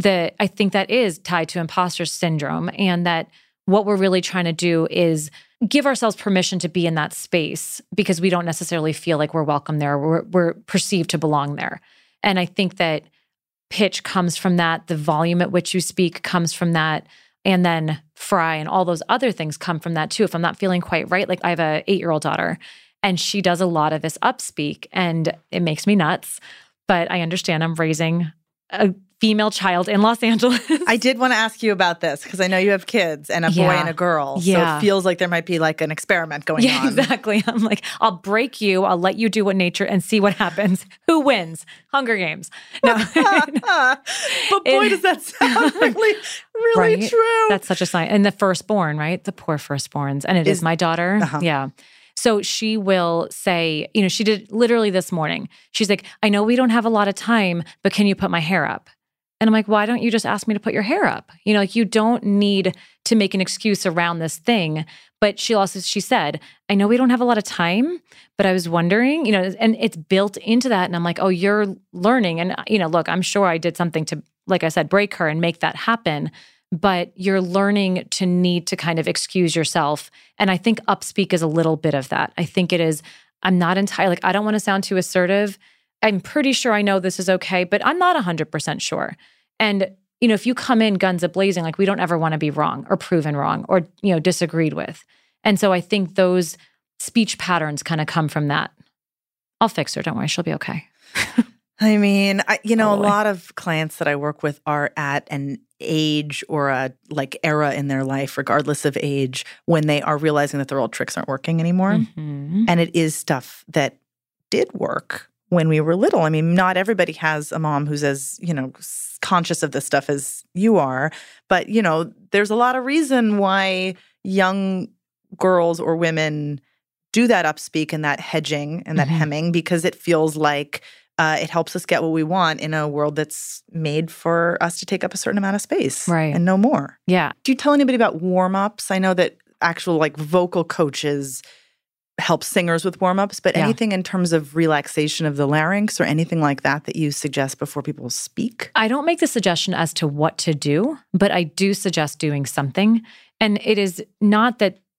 I think that is tied to imposter syndrome, and that what we're really trying to do is give ourselves permission to be in that space because we don't necessarily feel like we're welcome there. We're perceived to belong there. And I think that pitch comes from that. The volume at which you speak comes from that. And then fry and all those other things come from that too. If I'm not feeling quite right, like I have a 8-year-old daughter and she does a lot of this upspeak and it makes me nuts. But I understand I'm raising a female child in Los Angeles. I did want to ask you about this because I know you have kids and a boy and a girl. So it feels like there might be like an experiment going on. Yeah, exactly. I'm like, I'll break you. I'll let you do what nature and see what happens. Who wins? Hunger Games. No. But boy, does that sound really right? true. That's such a sign. And the firstborn, right? The poor firstborns. And it is my daughter. Yeah. So she will say, she did literally this morning. She's like, I know we don't have a lot of time, but can you put my hair up? And I'm like, why don't you just ask me to put your hair up? You don't need to make an excuse around this thing. But she said, I know we don't have a lot of time, but I was wondering, and it's built into that. And I'm like, oh, you're learning. And, look, I'm sure I did something to, like I said, break her and make that happen. But you're learning to need to kind of excuse yourself. And I think upspeak is a little bit of that. I think it is, I'm not entirely, I don't want to sound too assertive. I'm pretty sure I know this is okay, but I'm not 100% sure. And, if you come in guns a-blazing, like we don't ever want to be wrong or proven wrong or, disagreed with. And so I think those speech patterns kind of come from that. I'll fix her. Don't worry. She'll be okay. I mean, a lot of clients that I work with are at an age or a era in their life, regardless of age, when they are realizing that their old tricks aren't working anymore. Mm-hmm. And it is stuff that did work when we were little. I mean, not everybody has a mom who's as, conscious of this stuff as you are. But, there's a lot of reason why young girls or women do that upspeak and that hedging and that hemming, because it feels like it helps us get what we want in a world that's made for us to take up a certain amount of space and no more. Yeah. Do you tell anybody about warm-ups? I know that actual vocal coaches help singers with warm-ups, but anything in terms of relaxation of the larynx or anything like that you suggest before people speak? I don't make the suggestion as to what to do, but I do suggest doing something. And it is not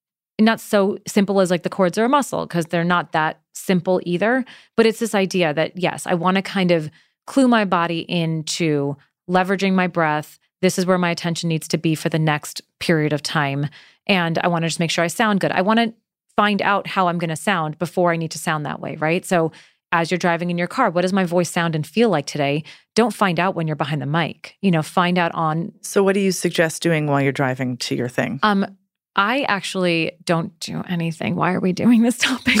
so simple as the chords are a muscle, because they're not that simple either. But it's this idea that, yes, I want to kind of clue my body into leveraging my breath. This is where my attention needs to be for the next period of time. And I want to just make sure I sound good. I want to find out how I'm going to sound before I need to sound that way, right? So as you're driving in your car, what does my voice sound and feel like today? Don't find out when you're behind the mic. Find out on... So what do you suggest doing while you're driving to your thing? I actually don't do anything. Why are we doing this topic?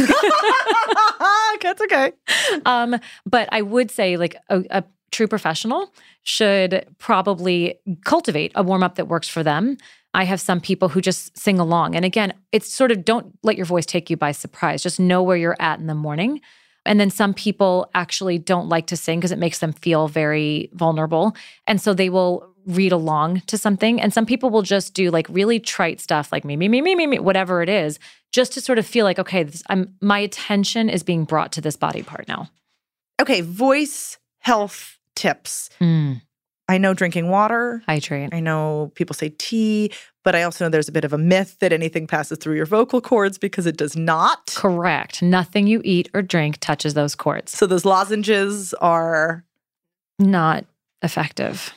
That's okay. But I would say a true professional should probably cultivate a warm-up that works for them. I have some people who just sing along. And again, it's sort of don't let your voice take you by surprise. Just know where you're at in the morning. And then some people actually don't like to sing because it makes them feel very vulnerable. And so they will read along to something. And some people will just do really trite stuff like me, whatever it is, just to sort of feel like, okay, my attention is being brought to this body part now. Okay, voice health tips. I know drinking water. Hydrate. I know people say tea, but I also know there's a bit of a myth that anything passes through your vocal cords because it does not. Correct. Nothing you eat or drink touches those cords. So those lozenges are not effective.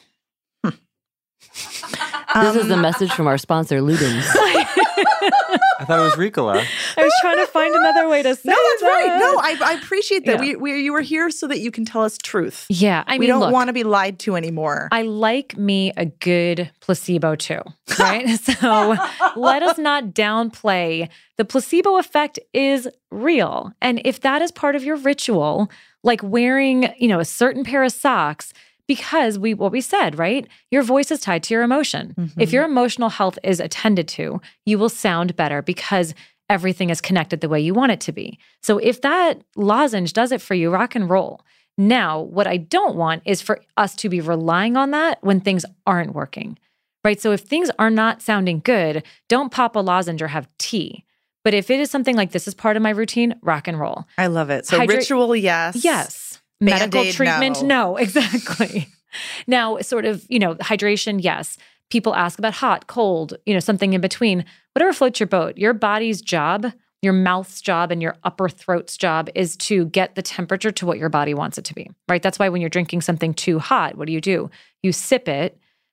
This is a message from our sponsor, Ludens. I thought it was Ricola. I was trying to find another way to say that. No, that's right. No, I appreciate that. Yeah. You were here so that you can tell us truth. Yeah. We don't want to be lied to anymore. I like me a good placebo too, right? So let us not downplay the placebo effect is real. And if that is part of your ritual, like wearing, a certain pair of socks, because what we said, right? Your voice is tied to your emotion. Mm-hmm. If your emotional health is attended to, you will sound better because everything is connected the way you want it to be. So if that lozenge does it for you, rock and roll. Now, what I don't want is for us to be relying on that when things aren't working, right? So if things are not sounding good, don't pop a lozenge or have tea. But if it is something like this is part of my routine, rock and roll. I love it. So ritual, yes. Yes. Medical Band-Aid, treatment, no, exactly. Now, sort of, hydration, yes. People ask about hot, cold, something in between. Whatever floats your boat. Your body's job, your mouth's job, and your upper throat's job is to get the temperature to what your body wants it to be, right? That's why when you're drinking something too hot, what do? You sip it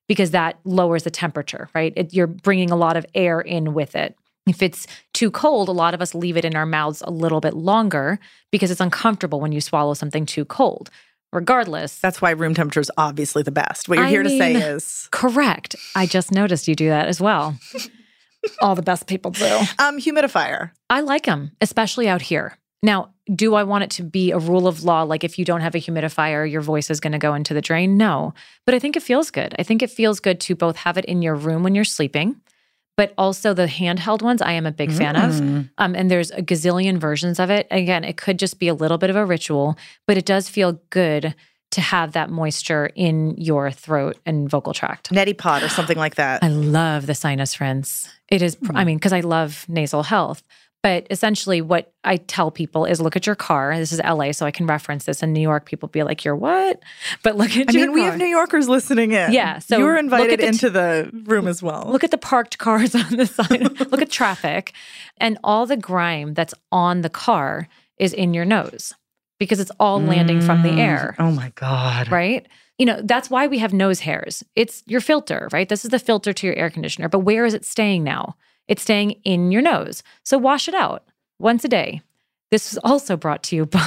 because that lowers the temperature, right? You're bringing a lot of air in with it. If it's too cold, a lot of us leave it in our mouths a little bit longer because it's uncomfortable when you swallow something too cold. Regardless. That's why room temperature is obviously the best. What you're here to say is... Correct. I just noticed you do that as well. All the best people do. Humidifier. I like them, especially out here. Now, do I want it to be a rule of law, like if you don't have a humidifier, your voice is going to go into the drain? No. But I think it feels good. I think it feels good to both have it in your room when you're sleeping, but also the handheld ones I am a big fan of. And there's a gazillion versions of it. Again, it could just be a little bit of a ritual, but it does feel good to have that moisture in your throat and vocal tract. Neti Pot or something like that. I love the Sinus Rinse. It is, because I love nasal health. But essentially what I tell people is look at your car. This is LA, so I can reference this. In New York, people be like, you're what? But look at your car. We have New Yorkers listening in. Yeah. So you were invited into the room as well. Look at the parked cars on the side. Look at traffic. And all the grime that's on the car is in your nose because it's all landing from the air. Oh my God. Right? That's why we have nose hairs. It's your filter, right? This is the filter to your air conditioner. But where is it staying now? It's staying in your nose. So wash it out once a day. This is also brought to you by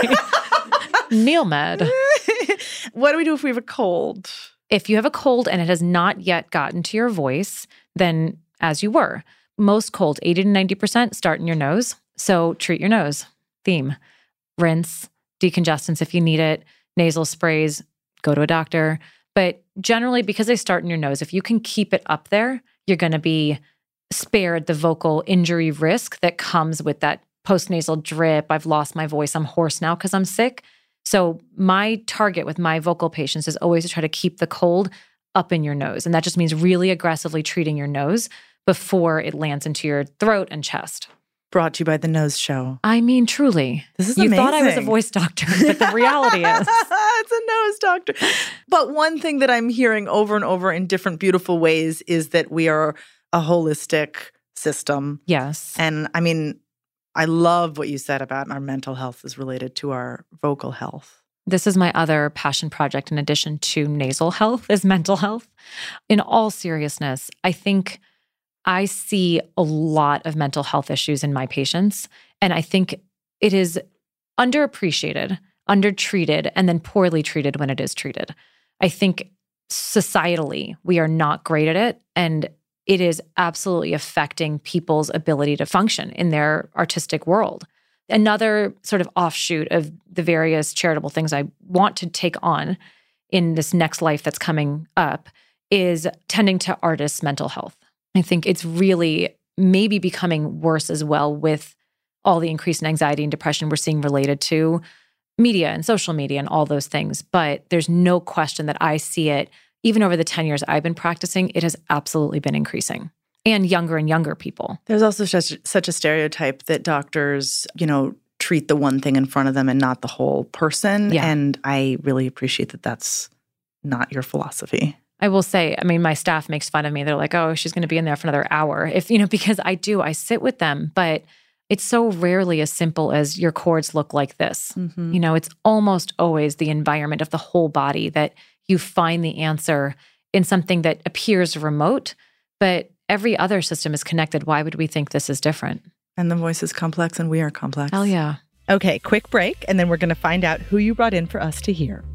NeilMed. What do we do if we have a cold? If you have a cold and it has not yet gotten to your voice, then as you were. Most colds, 80 to 90%, start in your nose. So treat your nose. Theme. Rinse, decongestants if you need it, nasal sprays, go to a doctor. But generally, because they start in your nose, if you can keep it up there, you're going to be spared the vocal injury risk that comes with that postnasal drip. I've lost my voice. I'm hoarse now because I'm sick. So my target with my vocal patients is always to try to keep the cold up in your nose. And that just means really aggressively treating your nose before it lands into your throat and chest. Brought to you by The Nose Show. I mean, truly. This is you amazing. thought I was a voice doctor, but the reality is. It's a nose doctor. But one thing that I'm hearing over and over in different beautiful ways is that we are a holistic system. Yes. And I love what you said about our mental health is related to our vocal health. This is my other passion project in addition to nasal health is mental health. In all seriousness, I think I see a lot of mental health issues in my patients, and I think it is underappreciated, undertreated, and then poorly treated when it is treated. I think societally, we are not great at it, and it is absolutely affecting people's ability to function in their artistic world. Another sort of offshoot of the various charitable things I want to take on in this next life that's coming up is tending to artists' mental health. I think it's really maybe becoming worse as well with all the increase in anxiety and depression we're seeing related to media and social media and all those things. But there's no question that I see it, even over the 10 years I've been practicing, it has absolutely been increasing. And younger people. There's also such a stereotype that doctors, treat the one thing in front of them and not the whole person. Yeah. And I really appreciate that that's not your philosophy. I will say, my staff makes fun of me. They're like, oh, she's going to be in there for another hour. Because I sit with them, but it's so rarely as simple as your chords look like this. Mm-hmm. It's almost always the environment of the whole body that you find the answer in something that appears remote, but every other system is connected. Why would we think this is different? And the voice is complex and we are complex. Hell yeah. Okay, quick break, and then we're going to find out who you brought in for us to hear.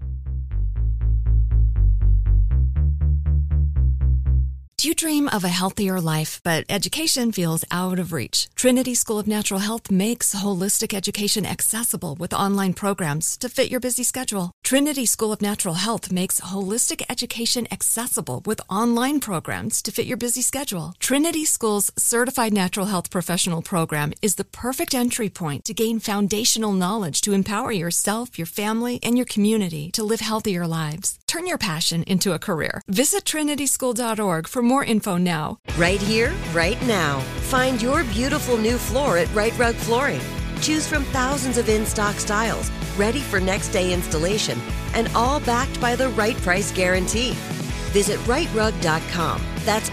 Do you dream of a healthier life, but education feels out of reach? Trinity School of Natural Health makes holistic education accessible with online programs to fit your busy schedule. Trinity School of Natural Health makes holistic education accessible with online programs to fit your busy schedule. Trinity School's Certified Natural Health Professional Program is the perfect entry point to gain foundational knowledge to empower yourself, your family, and your community to live healthier lives. Turn your passion into a career. Visit trinityschool.org for more info now. Right here, right now. Find your beautiful new floor at Right Rug Flooring. Choose from thousands of in-stock styles, ready for next day installation, and all backed by the right price guarantee. Visit rightrug.com. That's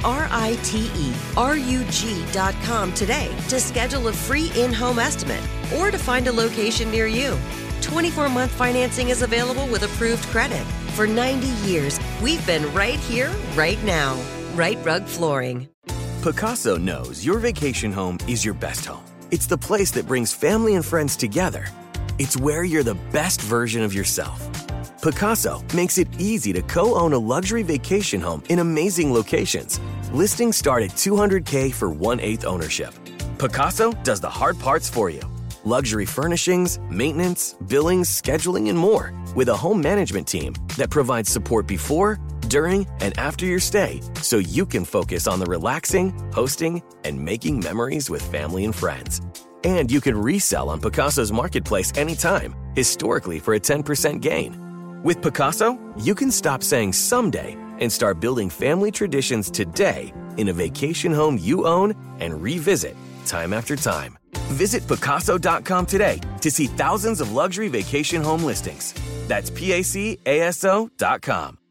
RITERUG.com today to schedule a free in-home estimate or to find a location near you. 24-month financing is available with approved credit. For 90 years, we've been right here, right now. Right Rug Flooring. Picasso knows your vacation home is your best home. It's the place that brings family and friends together. It's where you're the best version of yourself. Picasso makes it easy to co-own a luxury vacation home in amazing locations. Listings start at $200K for 1/8 ownership. Picasso does the hard parts for you. Luxury furnishings, maintenance, billings, scheduling, and more. With a home management team that provides support before, during, and after your stay, so you can focus on the relaxing, hosting, and making memories with family and friends. And you can resell on Picasso's marketplace anytime, historically for a 10% gain. With Picasso, you can stop saying someday and start building family traditions today in a vacation home you own and revisit time after time. Visit Picasso.com today to see thousands of luxury vacation home listings. That's PACASO.com.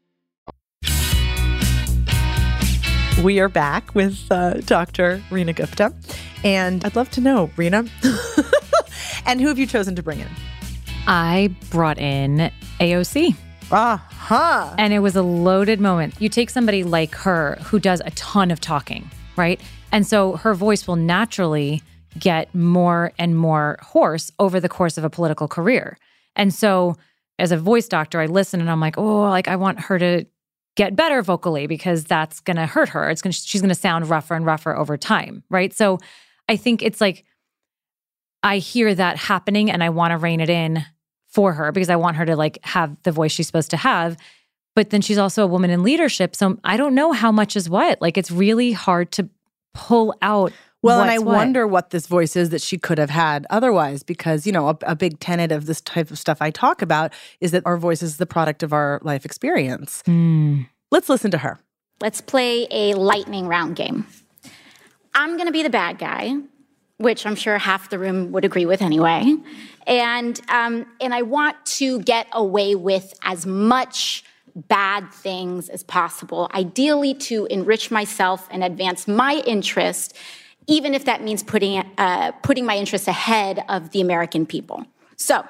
We are back with Dr. Reena Gupta. And I'd love to know, Reena, and who have you chosen to bring in? I brought in AOC. Uh-huh. And it was a loaded moment. You take somebody like her who does a ton of talking, right? And so her voice will naturally get more and more hoarse over the course of a political career. And so as a voice doctor, I listen and I'm like, I want her to get better vocally because that's going to hurt her. She's going to sound rougher and rougher over time, right? So I think it's like I hear that happening and I want to rein it in for her because I want her to like have the voice she's supposed to have. But then she's also a woman in leadership. So I don't know how much is what. Like it's really hard to pull out. Well, and I wonder what this voice is that she could have had otherwise, because, a big tenet of this type of stuff I talk about is that our voice is the product of our life experience. Let's listen to her. Let's play a lightning round game. I'm going to be the bad guy, which I'm sure half the room would agree with anyway. And I want to get away with as much bad things as possible, ideally to enrich myself and advance my interest, even if that means putting my interests ahead of the American people. So,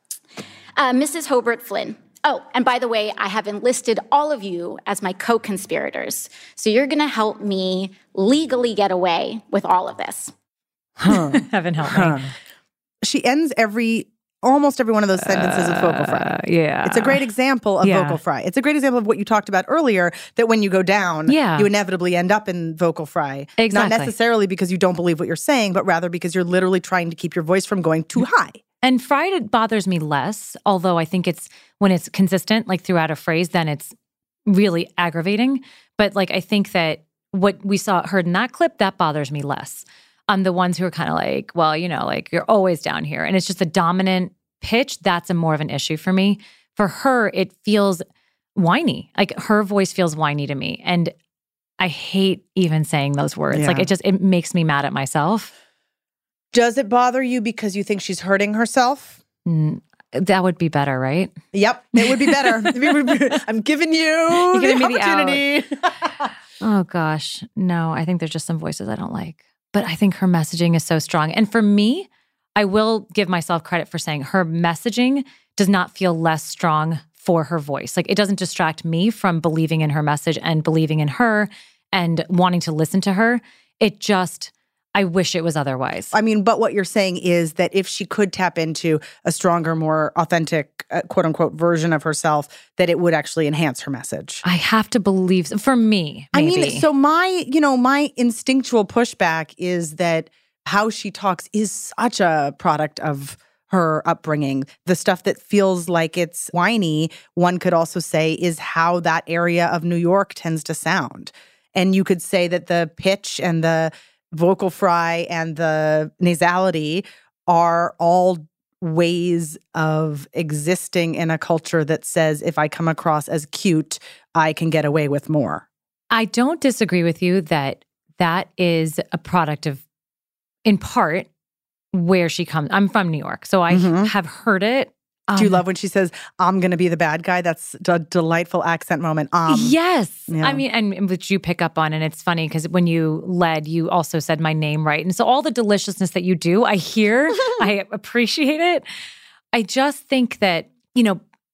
Mrs. Hobart Flynn. Oh, and by the way, I have enlisted all of you as my co-conspirators. So you're going to help me legally get away with all of this. Heaven help me. She ends almost every one of those sentences with vocal fry. Yeah. It's a great example of vocal fry. It's a great example of what you talked about earlier, that when you go down, you inevitably end up in vocal fry. Exactly. Not necessarily because you don't believe what you're saying, but rather because you're literally trying to keep your voice from going too high. And fried bothers me less, although I think it's when it's consistent, like throughout a phrase, then it's really aggravating. But like I think that what we heard in that clip, that bothers me less. The ones who are kind of like, well, like you're always down here. And it's just a dominant pitch. That's more of an issue for me. For her, it feels whiny. Like her voice feels whiny to me. And I hate even saying those words. Yeah. Like it makes me mad at myself. Does it bother you because you think she's hurting herself? That would be better, right? Yep, it would be better. I'm giving you the opportunity. Oh gosh, no, I think there's just some voices I don't like. But I think her messaging is so strong. And for me, I will give myself credit for saying her messaging does not feel less strong for her voice. Like it doesn't distract me from believing in her message and believing in her and wanting to listen to her. It just, I wish it was otherwise. I mean, but what you're saying is that if she could tap into a stronger, more authentic, quote unquote, version of herself, that it would actually enhance her message. I have to believe, for me, maybe. I mean, so my instinctual pushback is that how she talks is such a product of her upbringing. The stuff that feels like it's whiny, one could also say, is how that area of New York tends to sound. And you could say that the pitch and the vocal fry and the nasality are all ways of existing in a culture that says if I come across as cute, I can get away with more. I don't disagree with you that is a product of, in part, where she comes. I'm from New York, so I have heard it. Do you love when she says, I'm going to be the bad guy? That's a delightful accent moment. Yes. Yeah. I mean, and which you pick up on, and it's funny because when you led, you also said my name right. And so all the deliciousness that you do, I hear, I appreciate it. I just think that,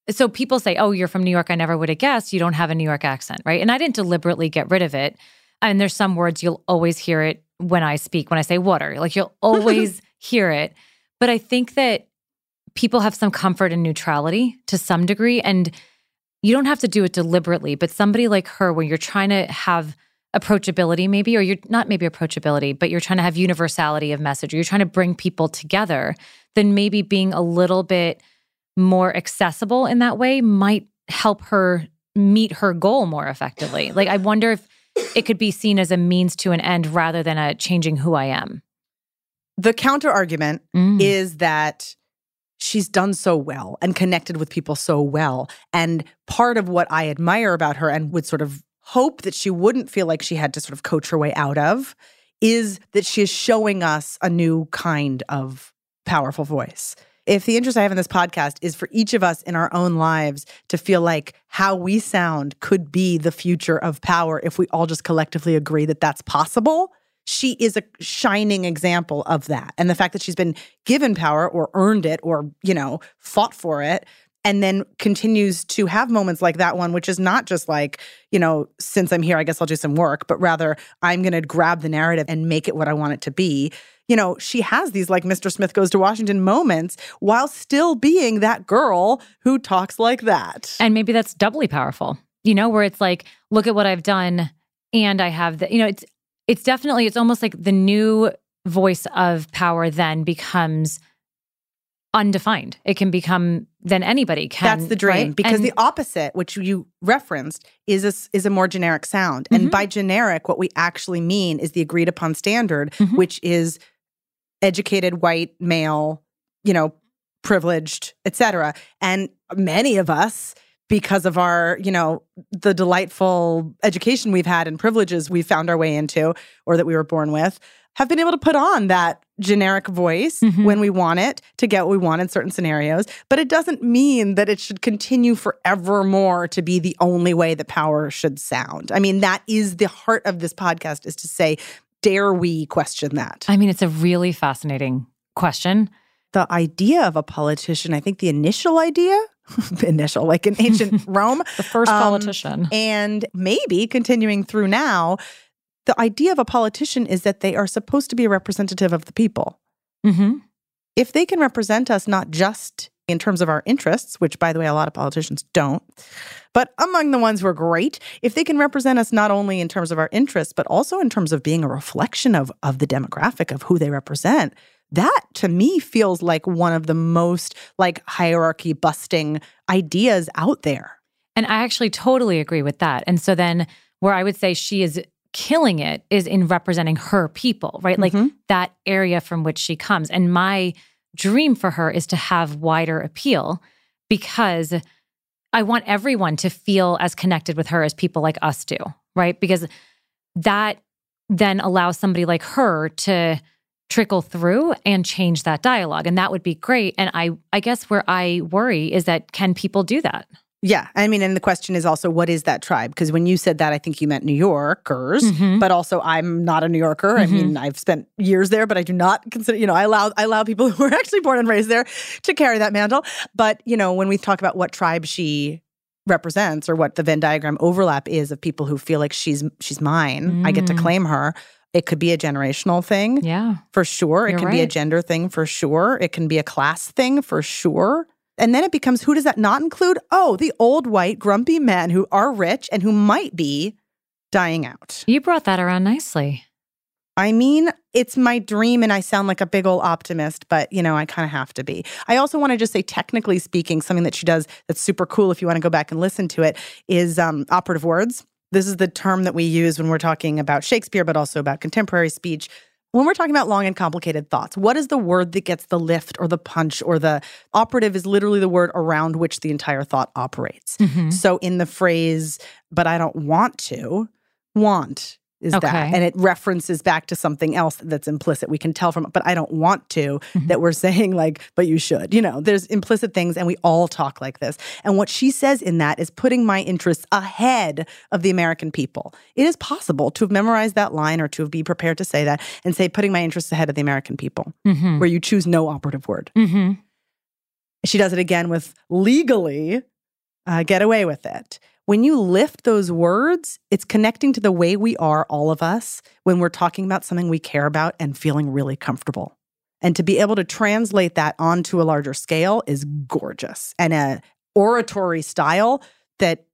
so people say, oh, you're from New York. I never would have guessed you don't have a New York accent, right? And I didn't deliberately get rid of it. And there's some words you'll always hear it when I speak, when I say water, like you'll always hear it. But I think that people have some comfort in neutrality to some degree. And you don't have to do it deliberately, but somebody like her, where you're trying to have approachability maybe, or you're not maybe approachability, but you're trying to have universality of message, or you're trying to bring people together, then maybe being a little bit more accessible in that way might help her meet her goal more effectively. Like, I wonder if it could be seen as a means to an end rather than a changing who I am. The counter argument is that she's done so well and connected with people so well. And part of what I admire about her and would sort of hope that she wouldn't feel like she had to sort of coach her way out of is that she is showing us a new kind of powerful voice. If the interest I have in this podcast is for each of us in our own lives to feel like how we sound could be the future of power if we all just collectively agree that that's possible, she is a shining example of that. And the fact that she's been given power or earned it or, fought for it, and then continues to have moments like that one, which is not just like, since I'm here, I guess I'll do some work, but rather I'm going to grab the narrative and make it what I want it to be. She has these like Mr. Smith Goes to Washington moments while still being that girl who talks like that. And maybe that's doubly powerful, where it's like, look at what I've done and I have the, it's definitely, it's almost like the new voice of power then becomes undefined. It can become, then anybody can. That's the dream. Right? Because the opposite, which you referenced, is a more generic sound. And by generic, what we actually mean is the agreed upon standard, which is educated, white, male, privileged, et cetera. And many of us, because of our, the delightful education we've had and privileges we've found our way into or that we were born with, have been able to put on that generic voice when we want it to get what we want in certain scenarios. But it doesn't mean that it should continue forevermore to be the only way that power should sound. I mean, that is the heart of this podcast, is to say, dare we question that? I mean, it's a really fascinating question. The idea of a politician, I think the initial idea, like in ancient Rome. The first politician. And maybe continuing through now, the idea of a politician is that they are supposed to be a representative of the people. If they can represent us not just in terms of our interests, which, by the way, a lot of politicians don't, but among the ones who are great, if they can represent us not only in terms of our interests, but also in terms of being a reflection of the demographic of who they represent, that, to me, feels like one of the most hierarchy-busting ideas out there. And I actually totally agree with that. And so then where I would say she is killing it is in representing her people, right? Like that area from which she comes. And my dream for her is to have wider appeal, because I want everyone to feel as connected with her as people like us do, right? Because that then allows somebody like her to trickle through and change that dialogue. And that would be great. And I guess where I worry is that, can people do that? Yeah. I mean, and the question is also, what is that tribe? Because when you said that, I think you meant New Yorkers, but also I'm not a New Yorker. I mean, I've spent years there, but I do not consider, I allow people who are actually born and raised there to carry that mantle. But, when we talk about what tribe she represents, or what the Venn diagram overlap is of people who feel like she's mine, I get to claim her. It could be a generational thing, for sure. It can be a gender thing, for sure. It can be a class thing, for sure. And then it becomes, who does that not include? Oh, the old white grumpy men who are rich and who might be dying out. You brought that around nicely. I mean, it's my dream and I sound like a big old optimist, but, I kind of have to be. I also want to just say, technically speaking, something that she does that's super cool, if you want to go back and listen to it, is operative words. This is the term that we use when we're talking about Shakespeare, but also about contemporary speech. When we're talking about long and complicated thoughts, what is the word that gets the lift or the punch, or the operative is literally the word around which the entire thought operates. So in the phrase, but I don't want to, want is that. And it references back to something else that's implicit. We can tell from it, but I don't want to, that we're saying but you should. There's implicit things, and we all talk like this. And what she says in that is putting my interests ahead of the American people. It is possible to have memorized that line or to be prepared to say that and say, putting my interests ahead of the American people, where you choose no operative word. She does it again with legally get away with it. When you lift those words, it's connecting to the way we are, all of us, when we're talking about something we care about and feeling really comfortable. And to be able to translate that onto a larger scale is gorgeous. And an oratory style that,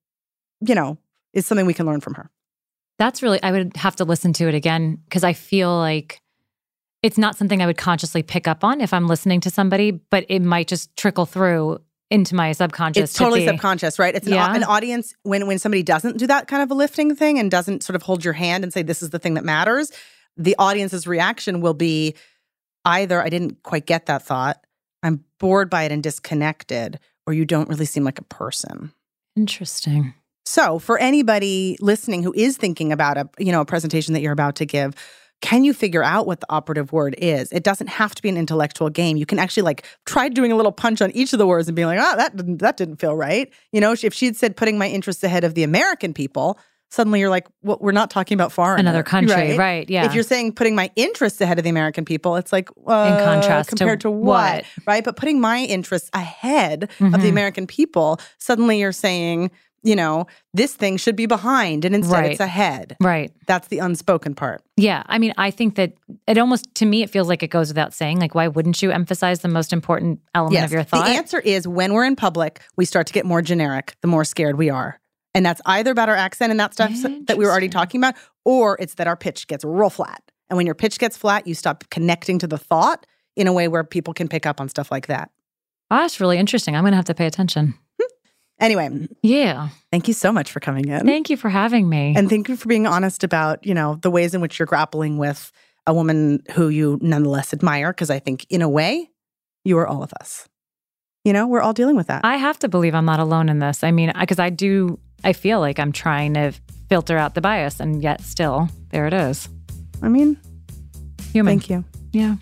is something we can learn from her. That's really, I would have to listen to it again because I feel like it's not something I would consciously pick up on if I'm listening to somebody, but it might just trickle through into my subconscious. It's totally subconscious, right? It's an audience, when somebody doesn't do that kind of a lifting thing and doesn't sort of hold your hand and say, this is the thing that matters, the audience's reaction will be either, I didn't quite get that thought, I'm bored by it and disconnected, or you don't really seem like a person. Interesting. So for anybody listening who is thinking about a presentation that you're about to give, can you figure out what the operative word is? It doesn't have to be an intellectual game. You can actually try doing a little punch on each of the words and being like, that didn't feel right. If she had said putting my interests ahead of the American people, suddenly you're like, well, we're not talking about foreign. Another country, right? Yeah. If you're saying putting my interests ahead of the American people, it's like, in contrast compared to what? Right? But putting my interests ahead of the American people, suddenly you're saying, this thing should be behind and instead it's ahead. Right. That's the unspoken part. Yeah. I mean, I think that it almost, to me, it feels like it goes without saying. Why wouldn't you emphasize the most important element of your thought? The answer is when we're in public, we start to get more generic, the more scared we are. And that's either about our accent and that stuff that we were already talking about, or it's that our pitch gets real flat. And when your pitch gets flat, you stop connecting to the thought in a way where people can pick up on stuff like that. Oh, that's really interesting. I'm going to have to pay attention. Anyway. Yeah. Thank you so much for coming in. Thank you for having me. And thank you for being honest about, the ways in which you're grappling with a woman who you nonetheless admire, because I think in a way, you are all of us. We're all dealing with that. I have to believe I'm not alone in this. I mean, because I feel like I'm trying to filter out the bias, and yet still, there it is. I mean, human. Thank you. Yeah.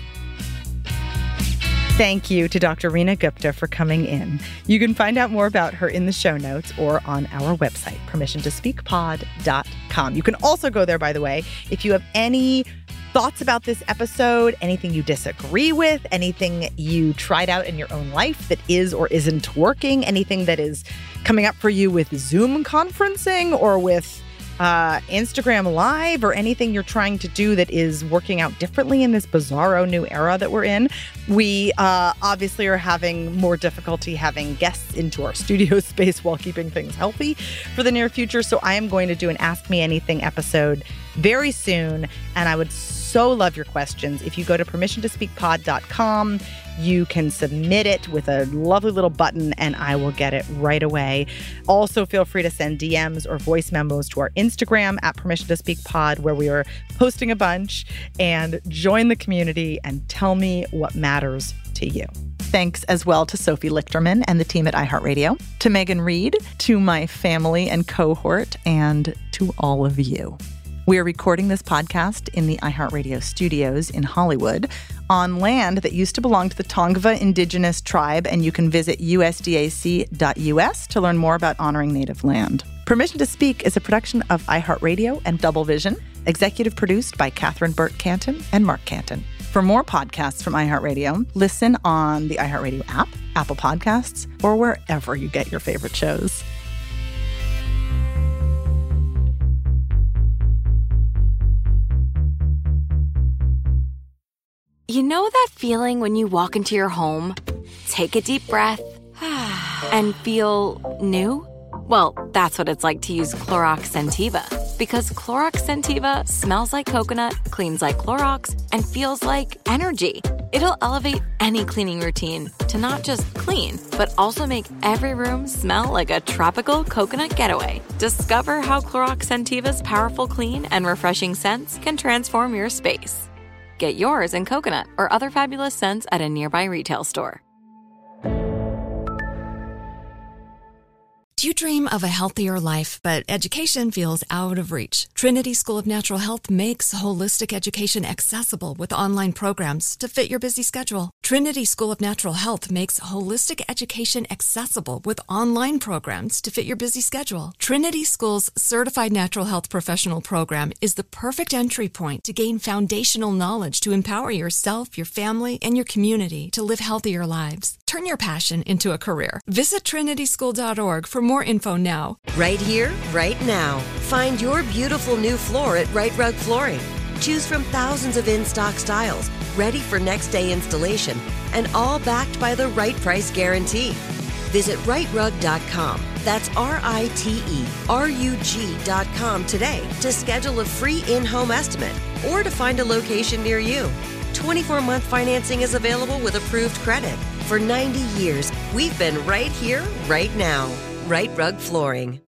Thank you to Dr. Reena Gupta for coming in. You can find out more about her in the show notes or on our website, permissiontospeakpod.com. You can also go there, by the way, if you have any thoughts about this episode, anything you disagree with, anything you tried out in your own life that is or isn't working, anything that is coming up for you with Zoom conferencing or with Instagram Live, or anything you're trying to do that is working out differently in this bizarro new era that we're in. We obviously are having more difficulty having guests into our studio space while keeping things healthy for the near future. So I am going to do an Ask Me Anything episode very soon, and I would so love your questions. If you go to permissiontospeakpod.com, you can submit it with a lovely little button and I will get it right away. Also, feel free to send DMs or voice memos to our Instagram at Permission to Speak Pod, where we are posting a bunch, and join the community and tell me what matters to you. Thanks as well to Sophie Lichterman and the team at iHeartRadio, to Megan Reed, to my family and cohort, and to all of you. We are recording this podcast in the iHeartRadio studios in Hollywood on land that used to belong to the Tongva Indigenous Tribe, and you can visit usdac.us to learn more about honoring native land. Permission to Speak is a production of iHeartRadio and Double Vision, executive produced by Catherine Burt Canton and Mark Canton. For more podcasts from iHeartRadio, listen on the iHeartRadio app, Apple Podcasts, or wherever you get your favorite shows. You know that feeling when you walk into your home, take a deep breath, and feel new? Well, that's what it's like to use Clorox Scentiva. Because Clorox Scentiva smells like coconut, cleans like Clorox, and feels like energy. It'll elevate any cleaning routine to not just clean, but also make every room smell like a tropical coconut getaway. Discover how Clorox Scentiva's powerful clean and refreshing scents can transform your space. Get yours in coconut or other fabulous scents at a nearby retail store. Do you dream of a healthier life, but education feels out of reach? Trinity School of Natural Health makes holistic education accessible with online programs to fit your busy schedule. Trinity School of Natural Health makes holistic education accessible with online programs to fit your busy schedule. Trinity School's Certified Natural Health Professional Program is the perfect entry point to gain foundational knowledge to empower yourself, your family, and your community to live healthier lives. Turn your passion into a career. Visit trinityschool.org for more info now. Right here, right now. Find your beautiful new floor at Right Rug Flooring. Choose from thousands of in-stock styles, ready for next day installation, and all backed by the right price guarantee. Visit rightrug.com. That's RITERUG.com today to schedule a free in-home estimate or to find a location near you. 24-month financing is available with approved credit. For 90 years, we've been right here, right now. Right Rug Flooring.